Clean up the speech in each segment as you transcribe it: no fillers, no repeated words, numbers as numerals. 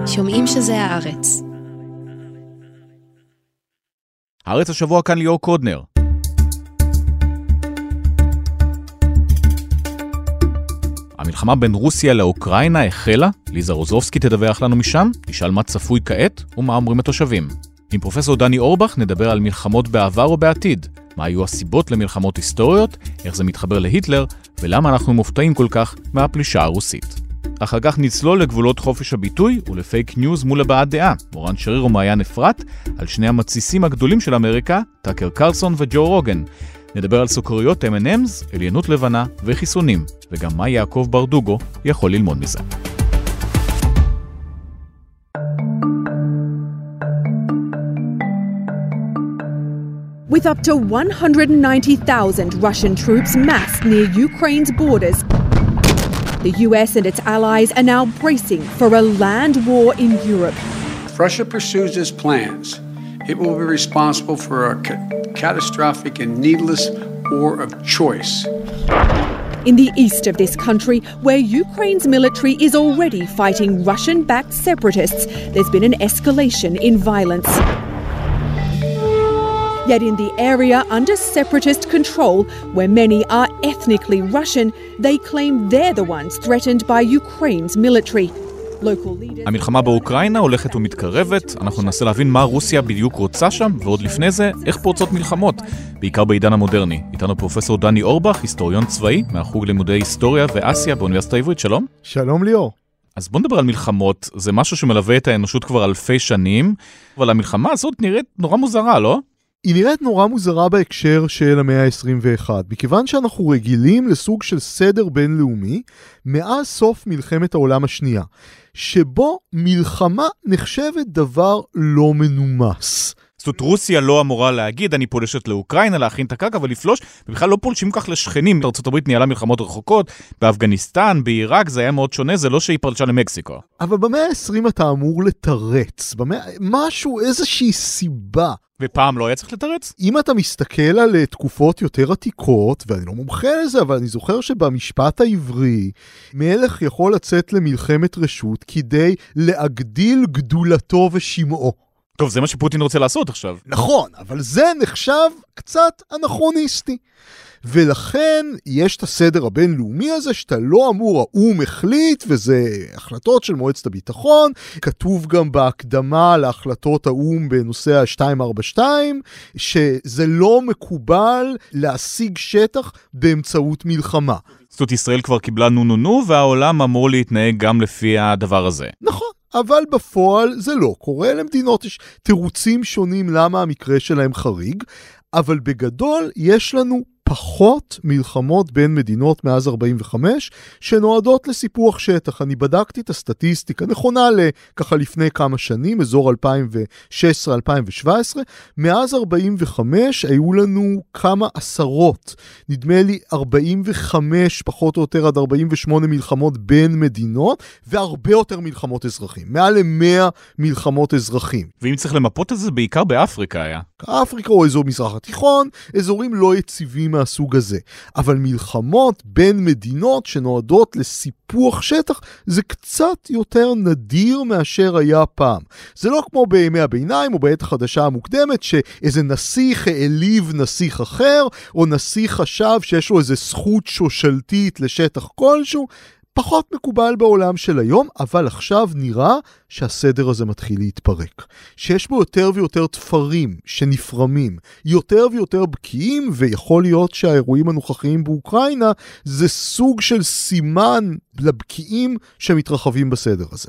שומעים שזה הארץ. הארץ השבוע כאן ליאור קודנר. המלחמה בין רוסיה לאוקראינה החלה, ליזה רוזובסקי תדווח לנו משם, תשאל מה צפוי כעת ומה אומרים התושבים. עם פרופסור דני אורבך נדבר על מלחמות בעבר או בעתיד, מה היו הסיבות למלחמות היסטוריות, איך זה מתחבר להיטלר, ולמה אנחנו מופתעים כל כך מהפלישה הרוסית. אחר כך נצלול לגבולות חופש הביטוי ולפייק ניוז מול הבעת דעה, מורן שריר ומעיין אפרת, על שני המתסיסים הגדולים של אמריקה, טאקר קרלסון וג'ו רוגן. נדבר על סוכריות M&M's, עליונות לבנה וחיסונים, וגם מה יעקב ברדוגו יכול ללמוד מזה. With up to 190,000 Russian troops massed near Ukraine's borders, the US and its allies are now bracing for a land war in Europe. If Russia pursues its plans, it will be responsible for a catastrophic and needless war of choice. In the east of this country, where Ukraine's military is already fighting Russian-backed separatists, there's been an escalation in violence. Yet in the area under separatist control, where many are ethnically Russian, they claim they're the ones threatened by Ukraine's military. המלחמה באוקראינה הולכת ומתקרבת, אנחנו ננסה להבין מה רוסיה בדיוק רוצה שם, ועוד לפני זה, איך פורצות מלחמות, בעיקר בעידן המודרני. איתנו פרופסור דני אורבך, היסטוריון צבאי, מהחוג לימודי היסטוריה ואסיה באוניברסיטה העברית. שלום. שלום ליאור. אז בוא נדבר על מלחמות, זה משהו שמלווה את האנושות כבר אלפי שנים, אבל המלחמה הזאת נראית נורא מוזרה, לא? היא נראית נורא מוזרה בהקשר של המאה ה-21, מכיוון שאנחנו רגילים לסוג של סדר בינלאומי מאז סוף מלחמת העולם השנייה, שבו מלחמה נחשבת דבר לא מנומס. זאת אומרת, רוסיה לא אמורה להגיד, אני פולשת לאוקראינה, להכין את הקרקע ולפלוש, ובכלל לא פולשים כך לשכנים. ארצות הברית ניהלה מלחמות רחוקות, באפגניסטן, בעיראק, זה היה מאוד שונה, זה לא שהיא פלשה למקסיקו. אבל במאה ה-20 אתה אמור לתרץ, משהו, איזושהי סיבה. ופעם לא היה צריך לתרץ? אם אתה מסתכל על תקופות יותר עתיקות, ואני לא מומחה לזה, אבל אני זוכר שבמשפט העברי, מלך יכול לצאת למלחמת רשות כדי להגדיל גדולתו ושמעו. טוב, זה מה שפוטין רוצה לעשות עכשיו. נכון, אבל זה נחשב קצת אנכרוניסטי. ולכן יש את הסדר הבינלאומי הזה שאתה לא אמור, האו"ם החליט, וזה החלטות של מועצת הביטחון, כתוב גם בהקדמה להחלטות האו"ם בנושא ה-242, שזה לא מקובל להשיג שטח באמצעות מלחמה. זאת אומרת, ישראל כבר קיבלה נו, והעולם אמור להתנהג גם לפי הדבר הזה. נכון. אבל בפועל זה לא קורה, למדינות יש תירוצים שונים למה המקרה שלהם חריג, אבל בגדול יש לנו פחות מלחמות בין מדינות מאז 45 שנועדות לסיפוח שטח. אני בדקתי את הסטטיסטיקה, נכונה ככה לפני כמה שנים, אזור 2016-2017, מאז 45 היו לנו כמה עשרות, נדמה לי 45 פחות או יותר עד 48 מלחמות בין מדינות, והרבה יותר מלחמות אזרחים, מעל 100 מלחמות אזרחים. ואם צריך למפות את זה, בעיקר באפריקה היה. אפריקה או אזור מזרח התיכון, אזורים לא יציבים מהסוג הזה. אבל מלחמות בין מדינות שנועדות לסיפוח שטח, זה קצת יותר נדיר מאשר היה פעם. זה לא כמו בימי הביניים או בעת החדשה המוקדמת, שאיזה נסיך העליב נסיך אחר, או נסיך חשב שיש לו איזה זכות שושלתית לשטח כלשהו, פחות מקובל בעולם של היום, אבל עכשיו נראה שהסדר הזה מתחיל להתפרק. שיש בו יותר ויותר תפרים שנפרמים, יותר ויותר בקיאים, ויכול להיות שהאירועים הנוכחיים באוקראינה זה סוג של סימן לבקיאים שמתרחבים בסדר הזה.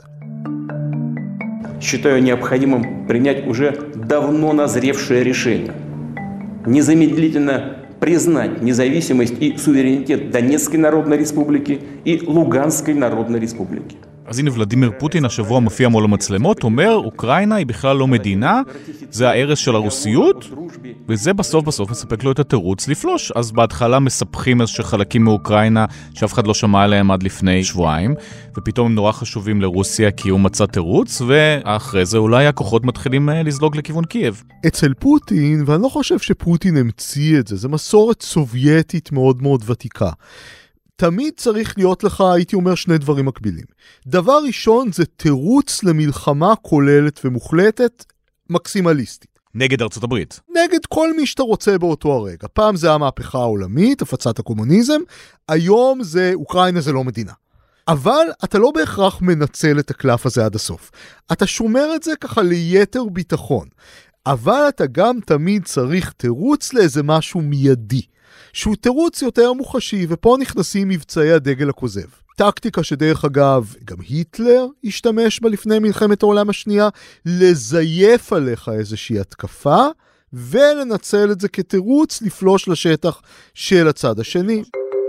Считаю необходимым принять уже давно назревшее решение. Незамедлительно признать независимость и суверенитет Донецкой Народной Республики и Луганской Народной Республики. אז הנה ולדימיר פוטין השבוע מופיע מול המצלמות, אומר, אוקראינה היא בכלל לא מדינה, זה הערש של הרוסיות, וזה בסוף מספק לו את התירוץ לפלוש. אז בהתחלה מספחים איזה חלקים מאוקראינה שאף אחד לא שמע עליהם עד לפני שבועיים, ופתאום הם נורא חשובים לרוסיה כי הוא מצא תירוץ, ואחרי זה אולי הכוחות מתחילים לזלוג לכיוון קייב. אצל פוטין, ואני לא חושב שפוטין המציא את זה, זה מסורת סובייטית מאוד מאוד ותיקה. תמיד צריך להיות לך, הייתי אומר, שני דברים מקבילים. דבר ראשון זה תירוץ למלחמה כוללת ומוחלטת, מקסימליסטית. נגד ארצות הברית. נגד כל מי שאתה רוצה באותו הרגע. פעם זה המהפכה העולמית, הפצת הקומוניזם, היום זה אוקראינה זה לא מדינה. אבל אתה לא בהכרח מנצל את הקלף הזה עד הסוף. אתה שומר את זה ככה ליתר ביטחון. אבל אתה גם תמיד צריך תירוץ לאיזה משהו מיידי. שהוא תירוץ יותר מוחשי, ופה נכנסים מבצעי הדגל הכוזב. טקטיקה שדרך אגב, גם היטלר השתמש בה לפני מלחמת העולם השנייה, לזייף עליך איזושהי התקפה, ולנצל את זה כתירוץ לפלוש לשטח של הצד השני.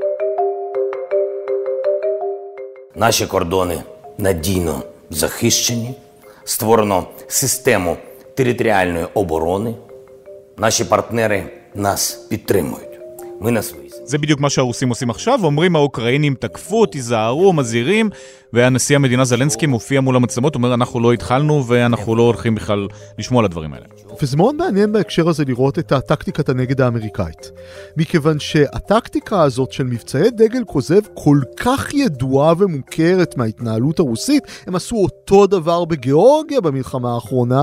Наші кордони надійно захищені, створено систему територіальної оборони. Наші партнери нас підтримують. Ми на своїй. זה בדיוק מה שהרוסים עושים עכשיו, אומרים האוקראינים תקפו, תיזהרו, מזהירים, והנשיא המדינה זלנסקי מופיע מול המצלמות, אומר אנחנו לא התחלנו ואנחנו לא הולכים בכלל לשמוע על הדברים האלה. וזה מאוד מעניין בהקשר הזה לראות את הטקטיקת הנגד האמריקאית. מכיוון שהטקטיקה הזאת של מבצעי דגל כוזב כל כך ידועה ומוכרת מההתנהלות הרוסית, הם עשו אותו דבר בגיאורגיה במלחמה האחרונה,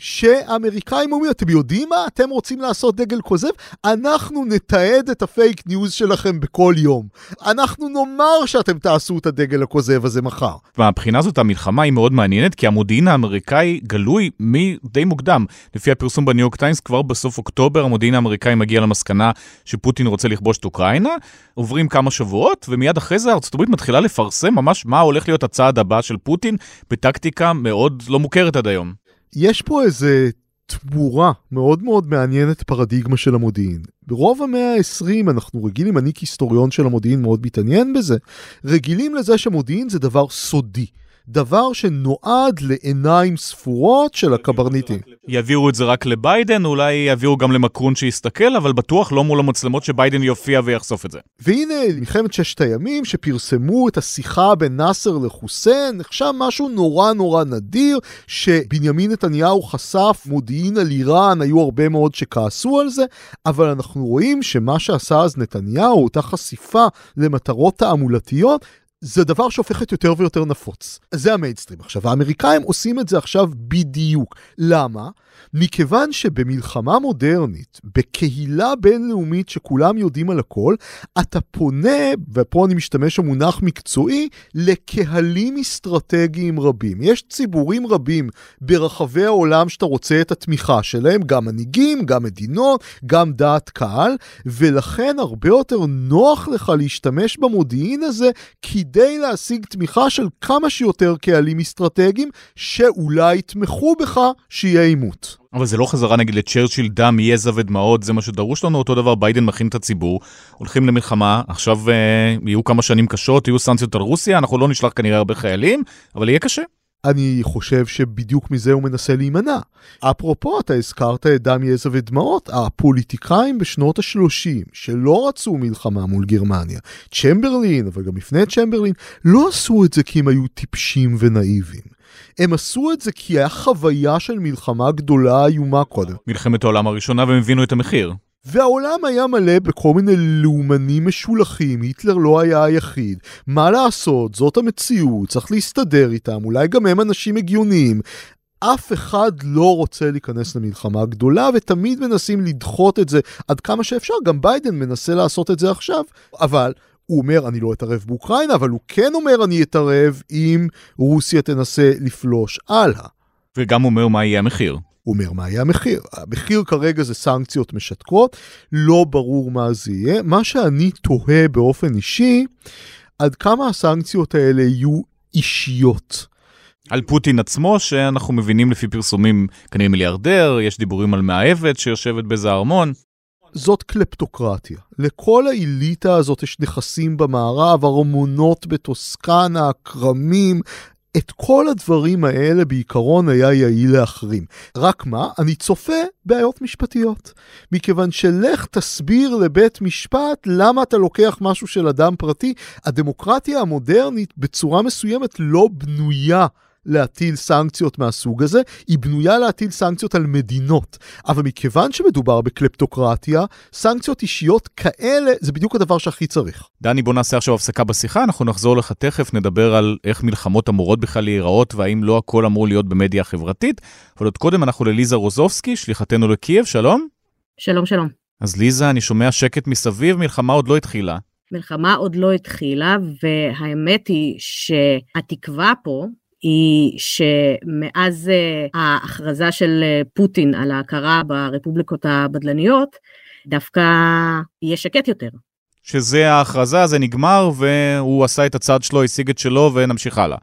שהאמריקאים אומרים, אתם יודעים מה? אתם רוצים לעשות דגל כוזב? אנחנו נתעד את הפייק ניוז שלכם בכל יום. אנחנו נאמר שאתם תעשו את הדגל הכוזב הזה מחר. מהבחינה הזאת המלחמה היא מאוד מעניינת, כי המודיעין האמריקאי גלוי די מוקדם. לפי הפרסום בניו יורק טיימס, כבר בסוף אוקטובר, המודיעין האמריקאי מגיע למסקנה שפוטין רוצה לכבוש את אוקראינה, עוברים כמה שבועות, ומיד אחרי זה ארצות הברית מתחילה לפרסם ממש מה הולך להיות הצעד הבא של פוטין, בטקטיקה מאוד לא מוכרת עד היום. יש פה איזה תמורה מאוד מאוד מעניינת פרדיגמה של המודיעין. ברוב המאה ה-20 אנחנו רגילים, אני כהיסטוריון של המודיעין מאוד מתעניין בזה, רגילים לזה שמודיעין זה דבר סודי. דבר שנועד לעיניים ספורות של הקברניטים. יעבירו את זה רק לביידן, אולי יעבירו גם למקרון שיסתכל, אבל בטוח לא מול המצלמות שביידן יופיע ויחשוף את זה. והנה, מלחמת ששת הימים שפרסמו את השיחה בין נאסר לחוסיין, נחשב משהו נורא נורא נדיר, שבנימין נתניהו חשף מודיעין על איראן, היו הרבה מאוד שכעסו על זה, אבל אנחנו רואים שמה שעשה אז נתניהו, אותה חשיפה למטרות תעמולתיות, זה דבר שהופכת יותר ויותר נפוץ. זה המיינסטרים. עכשיו, האמריקאים עושים את זה עכשיו בדיוק. למה? מכיוון שבמלחמה מודרנית, בקהילה בינלאומית שכולם יודעים על הכל, אתה פונה, ופה אני משתמש במונח מקצועי, לקהלים אסטרטגיים רבים. יש ציבורים רבים ברחבי העולם שאתה רוצה את התמיכה שלהם, גם מנהיגים, גם מדינות, גם דעת קהל, ולכן הרבה יותר נוח לך להשתמש במודיעין הזה, כדי להשיג תמיכה של כמה שיותר קהלים אסטרטגיים, שאולי יתמכו בך שיהיה עימות. אבל זה לא חזרה נגיד לצ'רצ'יל דם, יזע ודמעות, זה מה שדרוש לנו, אותו דבר ביידן מכין את הציבור, הולכים למלחמה, עכשיו יהיו כמה שנים קשות, יהיו סנקציות על רוסיה, אנחנו לא נשלח כנראה הרבה חיילים, אבל יהיה קשה. אני חושב שבדיוק מזה הוא מנסה להימנע. אפרופו, אתה הזכרת את דם, יזע ודמעות, הפוליטיקאים בשנות ה-30, שלא רצו מלחמה מול גרמניה, צ'מברלין, אבל גם לפני צ'מברלין, לא עשו את זה כי הם היו טיפשים ונאיבים. הם עשו את זה כי היה חוויה של מלחמה גדולה איומה קודם. מלחמת העולם הראשונה והם הבינו את המחיר. והעולם היה מלא בכל מיני לאומנים משולחים, היטלר לא היה היחיד. מה לעשות? זאת המציאות, צריך להסתדר איתם, אולי גם הם אנשים הגיוניים. אף אחד לא רוצה להיכנס למלחמה גדולה, ותמיד מנסים לדחות את זה עד כמה שאפשר. גם ביידן מנסה לעשות את זה עכשיו, אבל הוא אומר, אני לא אתערב באוקראינה, אבל הוא כן אומר, אני אתערב אם רוסיה תנסה לפלוש הלאה. וגם אומר מה יהיה המחיר. הוא אומר מה יהיה המחיר. המחיר כרגע זה סנקציות משתקות, לא ברור מה זה יהיה. מה שאני תוהה באופן אישי, עד כמה הסנקציות האלה יהיו אישיות. על פוטין עצמו, שאנחנו מבינים לפי פרסומים כנראה מיליארדר, יש דיבורים על מאהבת שיושבת באיזה ארמון. זאת קלפטוקרטיה. לכל האליטה הזאת יש נכסים במערב, ארמונות בטוסקנה, קרמים, את כל הדברים האלה בעיקרון היה יעיל לאחרים. רק מה? אני צופה בעיות משפטיות. מכיוון שלך תסביר לבית משפט למה אתה לוקח משהו של אדם פרטי. הדמוקרטיה המודרנית בצורה מסוימת לא בנויה להטיל סנקציות מהסוג הזה, היא בנויה להטיל סנקציות על מדינות. אבל מכיוון שמדובר בקלפטוקרטיה, סנקציות אישיות כאלה, זה בדיוק הדבר שהכי צריך. דני, בוא נעשה עכשיו הפסקה בשיחה, אנחנו נחזור לך תכף, נדבר על איך מלחמות אמורות בכלל להיראות, והאם לא הכל אמור להיות במדיה החברתית. אבל עוד קודם אנחנו לליזה רוזובסקי, שליחתנו לקייב, שלום. שלום, שלום. אז ליזה, אני שומע שקט מסביב, מלחמה עוד לא התחילה. מלחמה עוד לא התחילה, והאמת היא שהתקווה פה היא שמאז ההכרזה של פוטין על ההכרה ברפובליקות הבדלניות, דווקא יהיה שקט יותר. שזה ההכרזה, זה נגמר, והוא עשה את הצד שלו, השיג את שלו, ונמשיך הלאה.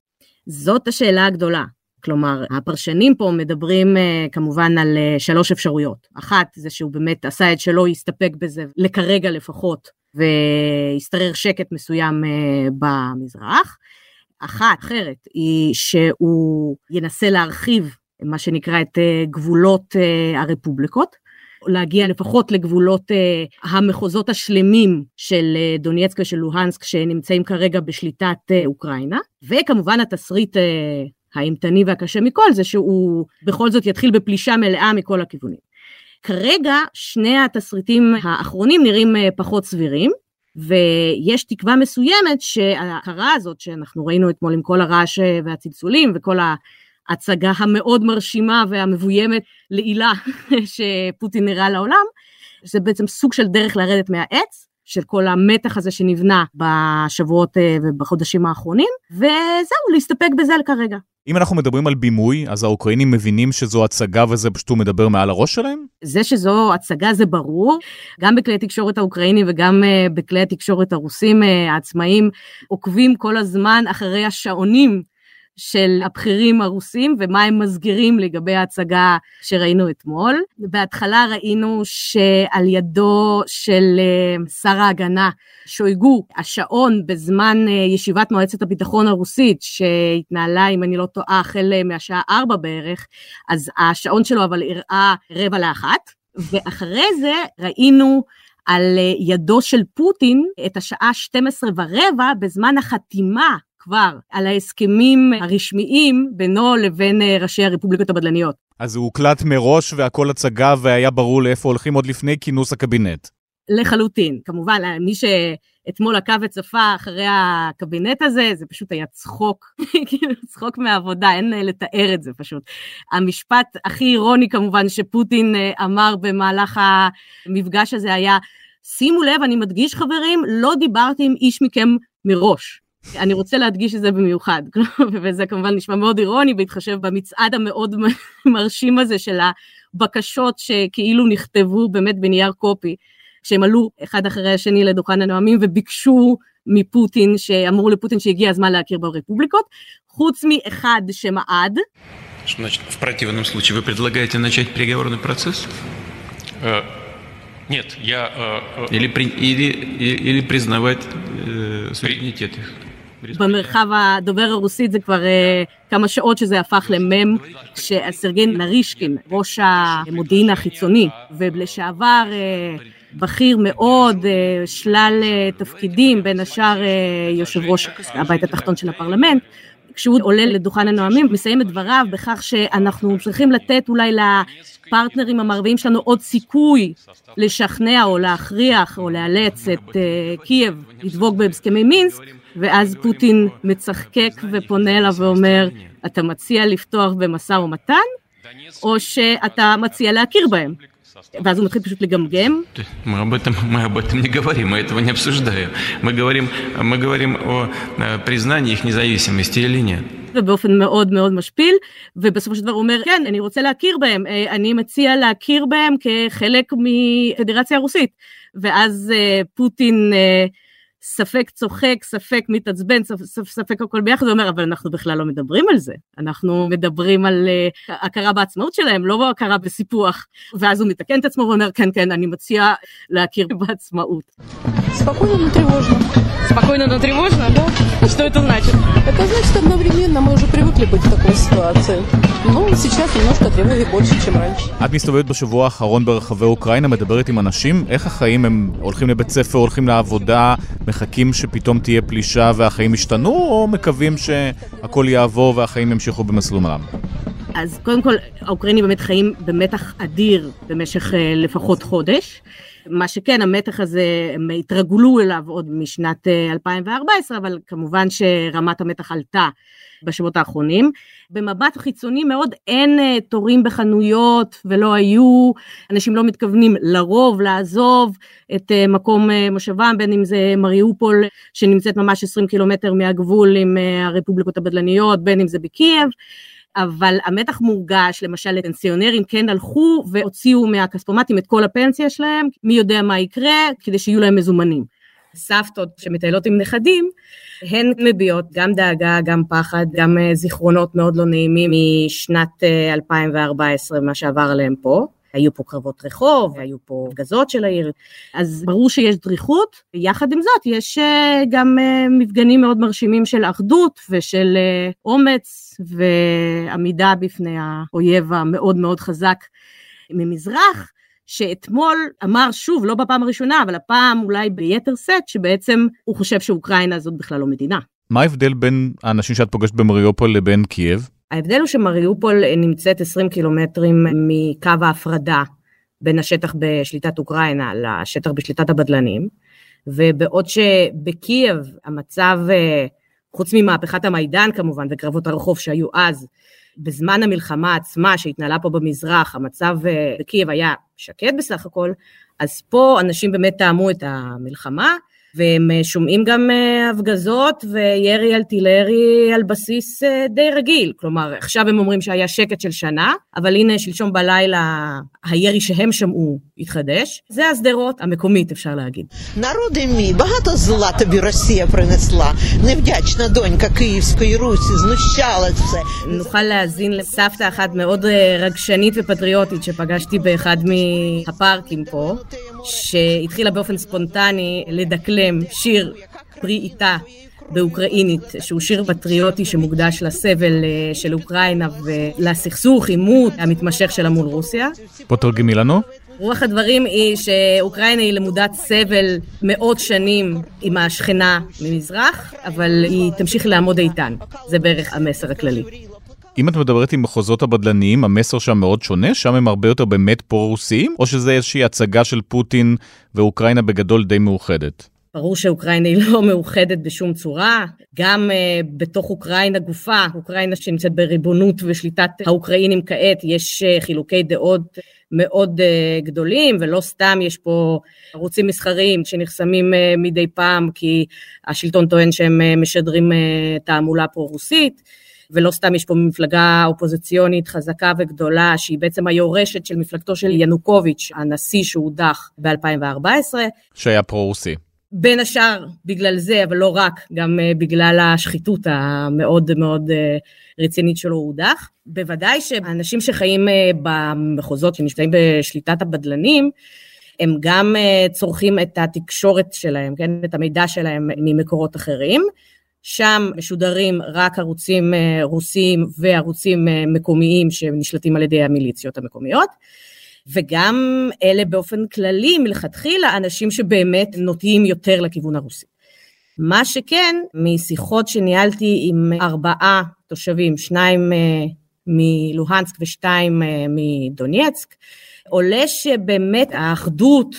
זאת השאלה הגדולה. כלומר, הפרשנים פה מדברים כמובן על 3 אפשרויות. אחת, זה שהוא באמת עשה את שלו, יסתפק בזה לכרגע לפחות, ויסתרר שקט מסוים במזרח. אחרת היא שהוא ינסה להרחיב מה שנקרא את גבולות הרפובליקות, להגיע לפחות לגבולות המחוזות השלמים של דונייצק ושל לוהנסק שנמצאים כרגע בשליטת אוקראינה, וכמובן התסריט האימתני והקשה מכל זה שהוא בכל זאת יתחיל בפלישה מלאה מכל הכיוונים. כרגע שני התסריטים האחרונים נראים פחות סבירים, ויש תקווה מסוימת שההכרה הזאת שאנחנו ראינו אתמול עם כל הרעש והצלצולים וכל ההצגה המאוד מרשימה והמבוימת לעילה שפוטין נראה לעולם, זה בעצם סוג של דרך לרדת מהעץ, של כל המתח הזה שנבנה בשבועות ובחודשים האחרונים, וזהו, להסתפק בזה כרגע. אם אנחנו מדברים על בימוי, אז האוקראינים מבינים שזו הצגה וזה פשוט מדבר מעל הראש שלהם? זה שזו הצגה זה ברור, גם בכלי התקשורת האוקראינים וגם בכלי התקשורת הרוסים העצמאיים, עוקבים כל הזמן אחרי השעונים של הבכירים הרוסים, ומה הם מסגירים לגבי ההצגה שראינו אתמול. בהתחלה ראינו שעל ידו של שר ההגנה שויגו, השעון בזמן ישיבת מועצת הביטחון הרוסית, שהתנהלה, אם אני לא טועה, החל מהשעה 4 בערך, אז השעון שלו אבל הראה 12:45, ואחרי זה ראינו על ידו של פוטין את השעה 12:15 בזמן החתימה, כבר על ההסכמים הרשמיים בינו לבין ראשי הרפובליקות הבדלניות. אז הוא הוקלט מראש והכל הצגה והיה ברור לאיפה הולכים עוד לפני כינוס הקבינט. לחלוטין. כמובן, מי שאתמול עקב וצפה אחרי הקבינט הזה, זה פשוט היה צחוק, צחוק מהעבודה, אין לתאר את זה פשוט. המשפט הכי אירוני כמובן שפוטין אמר במהלך המפגש הזה היה, שימו לב, אני מדגיש חברים, לא דיברתי עם איש מכם מראש. אני רוצה להדגיש את זה במיוחד, וזה כמובן נשמע מאוד אירוני, בהתחשב במצעד המאוד מרשים הזה של הבקשות שכאילו נכתבו באמת בנייר קופי, שהם עלו אחד אחרי השני לדוכן הנואמים, וביקשו מפוטין, שאמרו לפוטין שהגיע הזמן להכיר ברפובליקות, חוץ מאחד שמעד. Значит, в противном случае вы предлагаете начать переговорный процесс? Нет, я... Или признавать суверенитет их. במרחב הדובר הרוסית זה כבר כמה שעות שזה הפך למם, שסרגי נרישקין, ראש המודיעין החיצוני, ולשעבר בכיר מאוד, שלל תפקידים, בין השאר יושב ראש הבית התחתון של הפרלמנט, כשהוא עולה לדוכן הנואמים, מסיים את דבריו בכך שאנחנו צריכים לתת אולי לפרטנרים המערביים שלנו עוד סיכוי לשכנע או להכריח או לאלץ את קייב לדבוק בהסכמי מינסק, ואז פוטין מצחקק ופונה אליו ואומר, אתה מציע לפתוח במשא ומתן, או שאתה מציע להכיר בהם. ואז הוא מתחיל פשוט לגמגם. Мы об этом не говорим, мы этого не обсуждаем. Мы говорим о признании их независимости или нет. ובאופן מאוד מאוד משפיל, ובסופו של דבר הוא אומר, כן, אני רוצה להכיר בהם, אני מציע להכיר בהם כחלק מפדרציה הרוסית. ואז פוטין ספק צוחק, ספק מתעצבן, ספק הכל ביחד, הוא אומר, אבל אנחנו בכלל לא מדברים על זה. אנחנו מדברים על הכרה בעצמאות שלהם, לא הכרה בסיפוח. ואז הוא מתקן את עצמו ואומר, כן, כן, אני מציע להכיר בעצמאות. Спокойно, но тревожно. Спокойно, но тревожно? Да. Что это значит? Это значит, одновременно мы уже привыкли Могут ли быть в такой ситуации? Ну, сейчас немножко тревоги больше, чем раньше. את מסתובבת בשבוע האחרון ברחבי אוקראינה, מדברת עם אנשים, איך החיים הם הולכים לבית ספר, הולכים לעבודה, מחכים שפתאום תהיה פלישה והחיים ישתנו, או מקווים שהכל יעבור והחיים ימשיכו במסלולם? אז קודם כל, האוקראינים באמת חיים במתח אדיר במשך לפחות חודש. מה שכן, המתח הזה, הם התרגלו אליו עוד משנת 2014, אבל כמובן שרמת המתח עלתה בשבועות האחרונים. במבט חיצוני מאוד אין תורים בחנויות ולא היו, אנשים לא מתכוונים לרוב לעזוב את מקום מושבם, בין אם זה מריופול שנמצאת ממש 20 קילומטר מהגבול עם הרפובליקות הבדלניות, בין אם זה בקייב, אבל המתח מורגש, למשל פנסיונרים כן הלכו והוציאו מהכספומטים את כל הפנסיה שלהם, מי יודע מה יקרה, כדי שיהיו להם מזומנים. סבתות שמטיילות עם נכדים, הן מביעות גם דאגה, גם פחד, גם זיכרונות מאוד לא נעימים משנת 2014, מה שעבר עליהם פה. היו פה קרבות רחוב, היו פה הפגזות של העיר, אז ברור שיש דריכות, יחד עם זאת יש גם מפגנים מאוד מרשימים של אחדות ושל אומץ ועמידה בפני האויב המאוד מאוד חזק ממזרח, שאתמול אמר שוב, לא בפעם הראשונה, אבל הפעם אולי ביתר סט, שבעצם הוא חושב שאוקראינה הזאת בכלל לא מדינה. מה ההבדל בין האנשים שאת פוגשת במריופול לבין קייב? ההבדל הוא שמריופול נמצאת 20 קילומטרים מקו ההפרדה בין השטח בשליטת אוקראינה לשטח בשליטת הבדלנים, ובעוד שבקייב המצב, חוץ ממהפכת המיידן כמובן וקרבות הרחוב שהיו אז, בזמן המלחמה עצמה שהתנהלה פה במזרח, המצב בקייב היה שקט בסך הכל, אז פה אנשים באמת טעמו את המלחמה, והם שומעים גם הפגזות וירי אלטילרי על בסיס די רגיל, כלומר עכשיו הם אומרים שהיה שקט של שנה, אבל הנה שלשום בלילה הירי שהם שמעו התחדש, זה הסדרות המקומית אפשר להגיד. Народи мій, багато зла тобі Росія принесла, невдячна донька Київської Русі, знущалась все. נוכל להזין לסבתא אחת מאוד רגשנית ופטריוטית שפגשתי באחד מהפארקים פה, שהתחילה באופן ספונטני לדקלם שיר פרי איתה באוקראינית, שהוא שיר פטריוטי שמוקדש לסבל של אוקראינה ולסכסוך עימות המתמשך שלה מול רוסיה. פה תרגמי לנו. רוח הדברים היא שאוקראינה היא למודת סבל מאות שנים עם השכנה ממזרח, אבל היא תמשיך לעמוד איתן. זה בערך המסר הכללי. אם את מדברת עם מחוזות הבדלניים, המסר שם מאוד שונה, שם הם הרבה יותר באמת פרו-רוסיים, או שזה איזושהי הצגה של פוטין ואוקראינה בגדול די מאוחדת? ברור שאוקראינה היא לא מאוחדת בשום צורה, גם בתוך אוקראינה גופה, אוקראינה שנמצאת בריבונות ושליטת האוקראינים כעת, יש חילוקי דעות מאוד גדולים, ולא סתם יש פה ערוצים מסחריים שנחסמים מדי פעם, כי השלטון טוען שהם משדרים תעמולה פרו-רוסית, ולא סתם יש פה מפלגה אופוזיציונית חזקה וגדולה, שהיא בעצם היורשת של מפלגתו של ינוקוביץ', הנשיא שהודח ב-2014. שהיה פרו-רוסי. בין השאר בגלל זה, אבל לא רק, גם בגלל השחיתות המאוד מאוד רצינית שלו הודח. בוודאי שהאנשים שחיים במחוזות שנשתיים בשליטת הבדלנים, הם גם צורכים את התקשורת שלהם, כן? את המידע שלהם ממקורות אחרים. שם משודרים רק ערוצים רוסיים וערוצים מקומיים שנשלטים על ידי המיליציות המקומיות, וגם אלה באופן כללי מלכתחילה אנשים שבאמת נוטים יותר לכיוון הרוסי. מה שכן, משיחות שניהלתי עם 4 תושבים, 2 מלוהנסק ו2 מדונייצק, עולה שבאמת האחדות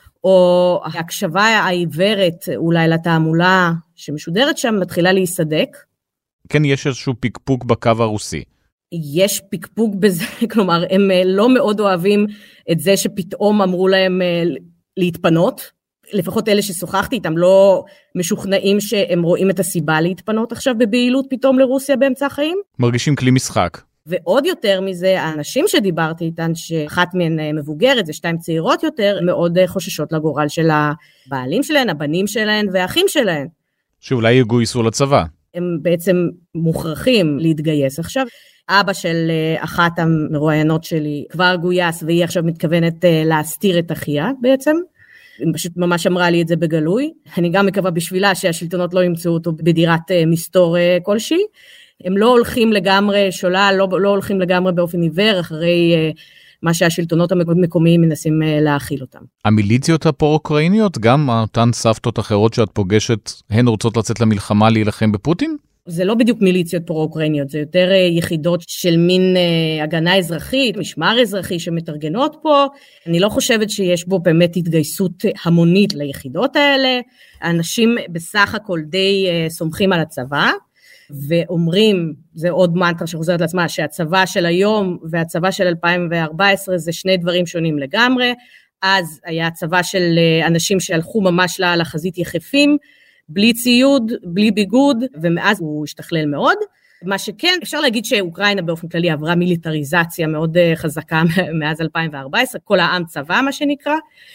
או ההקשבה העיוורת אולי לתעמולה שמשודרת שם מתחילה להיסדק. כן, יש איזשהו פיקפוק בקו הרוסי. יש פיקפוק בזה, כלומר, הם לא מאוד אוהבים את זה שפתאום אמרו להם להתפנות, לפחות אלה ששוחחתי איתם לא משוכנעים שהם רואים את הסיבה להתפנות עכשיו בבעילות פתאום לרוסיה באמצע החיים. מרגישים כלי משחק. ועוד יותר מזה, האנשים שדיברתי איתן, שאחת מהן מבוגרת, זה 2 צעירות יותר, מאוד חוששות לגורל של הבעלים שלהן, הבנים שלהן והאחים שלהן. שאולי יגויסו לצבא. הם בעצם מוכרחים להתגייס עכשיו. אבא של אחת המרואיינות שלי כבר גויס, והיא עכשיו מתכוונת להסתיר את אחיה בעצם. היא פשוט ממש אמרה לי את זה בגלוי. אני גם מקווה בשבילה שהשלטונות לא ימצאו אותו בדירת מסתור כלשהי. הם לא הולכים לגמרי שולל, לא הולכים לגמרי באופן עיוור, אחרי מה שהשלטונות המקומיים מנסים להאכיל אותם. המיליציות הפרו-אוקראיניות, גם אותן סבתות אחרות שאת פוגשת, הן רוצות לצאת למלחמה להילחם בפוטין? זה לא בדיוק מיליציות פרו-אוקראיניות, זה יותר יחידות של מין הגנה אזרחית, משמר אזרחי שמתארגנות פה. אני לא חושבת שיש בו באמת התגייסות המונית ליחידות האלה. האנשים בסך הכל די סומכים על הצבא, ואומרים, זה עוד מנטרה שחוזרת לעצמה, שהצבא של היום והצבא של 2014 זה שני דברים שונים לגמרי. אז היה צבא של אנשים שהלכו ממש לחזית יחפים, בלי ציוד, בלי ביגוד, ומאז הוא השתכלל מאוד. מה שכן, אפשר להגיד שאוקראינה באופן כללי עברה מיליטריזציה מאוד חזקה מאז 2014, כל העם צבא מה שנקרא.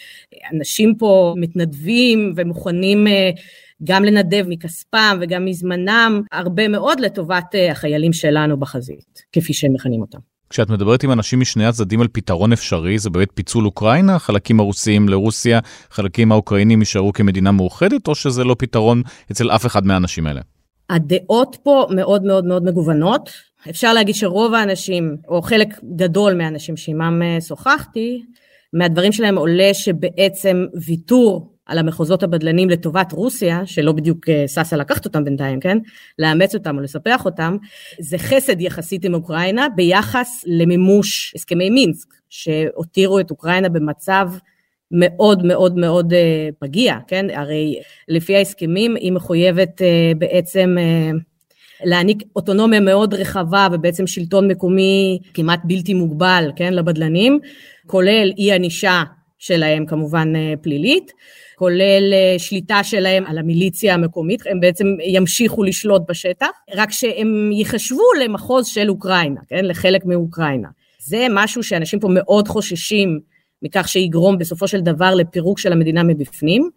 אנשים פה מתנדבים ומוכנים גם לנדב מכספם וגם מזמנם, הרבה מאוד לטובת החיילים שלנו בחזית, כפי שהם מכנים אותם. כשאת מדברת עם אנשים משני הצדדים על פתרון אפשרי, זה באמת פיצול אוקראינה, חלקים הרוסיים לרוסיה, חלקים האוקראינים יישארו כמדינה מאוחדת, או שזה לא פתרון אצל אף אחד מהאנשים האלה? הדעות פה מאוד מאוד מאוד מגוונות. אפשר להגיד שרוב האנשים, או חלק גדול מהאנשים שעימם שוחחתי, מהדברים שלהם עולה שבעצם ויתור על המחוזות הבדלנים לטובת רוסיה, שלא בדיוק ססה לקחת אותם בינתיים, כן? לאמץ אותם או לספח אותם, זה חסד יחסית עם אוקראינה, ביחס למימוש הסכמי מינסק, שהותירו את אוקראינה במצב מאוד מאוד מאוד פגיע, כן? הרי לפי ההסכמים היא מחויבת בעצם להעניק אוטונומיה מאוד רחבה, ובעצם שלטון מקומי כמעט בלתי מוגבל, כן? לבדלנים, כולל אי ענישה שלהם כמובן פלילית, כולל שליטה שלהם על המיליציה המקומית, הם בעצם ימשיכו לשלוט בשטח, רק שהם יחשבו למחוז של אוקראינה, כן? לחלק מאוקראינה. זה משהו שאנשים פה מאוד חוששים מכך שיגרום בסופו של דבר לפירוק של המדינה מבפנים,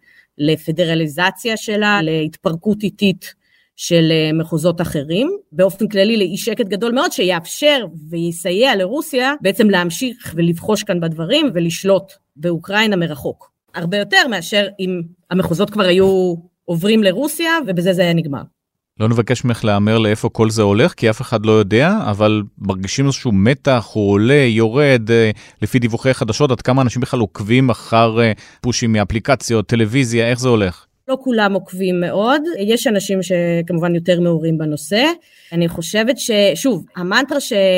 לפדרליזציה שלה, להתפרקות איטית של מחוזות אחרים, באופן כללי לאי שקט גדול מאוד שיאפשר ויסייע לרוסיה בעצם להמשיך ולבחוש כאן בדברים ולשלוט באוקראינה מרחוק. הרבה יותר מאשר אם המחוזות כבר היו עוברים לרוסיה ובזה זה היה נגמר. לא נבקש ממך לאמר לאיפה כל זה הולך, כי אף אחד לא יודע, אבל מרגישים איזשהו מתח, הוא עולה, יורד, לפי דיווחי חדשות, עד כמה אנשים בכלל עוקבים אחר פושים מאפליקציות, טלוויזיה, איך זה הולך? לא כולם עוקבים מאוד, יש אנשים שכמובן יותר מעורים בנושא, אני חושבת ששוב, המנטרה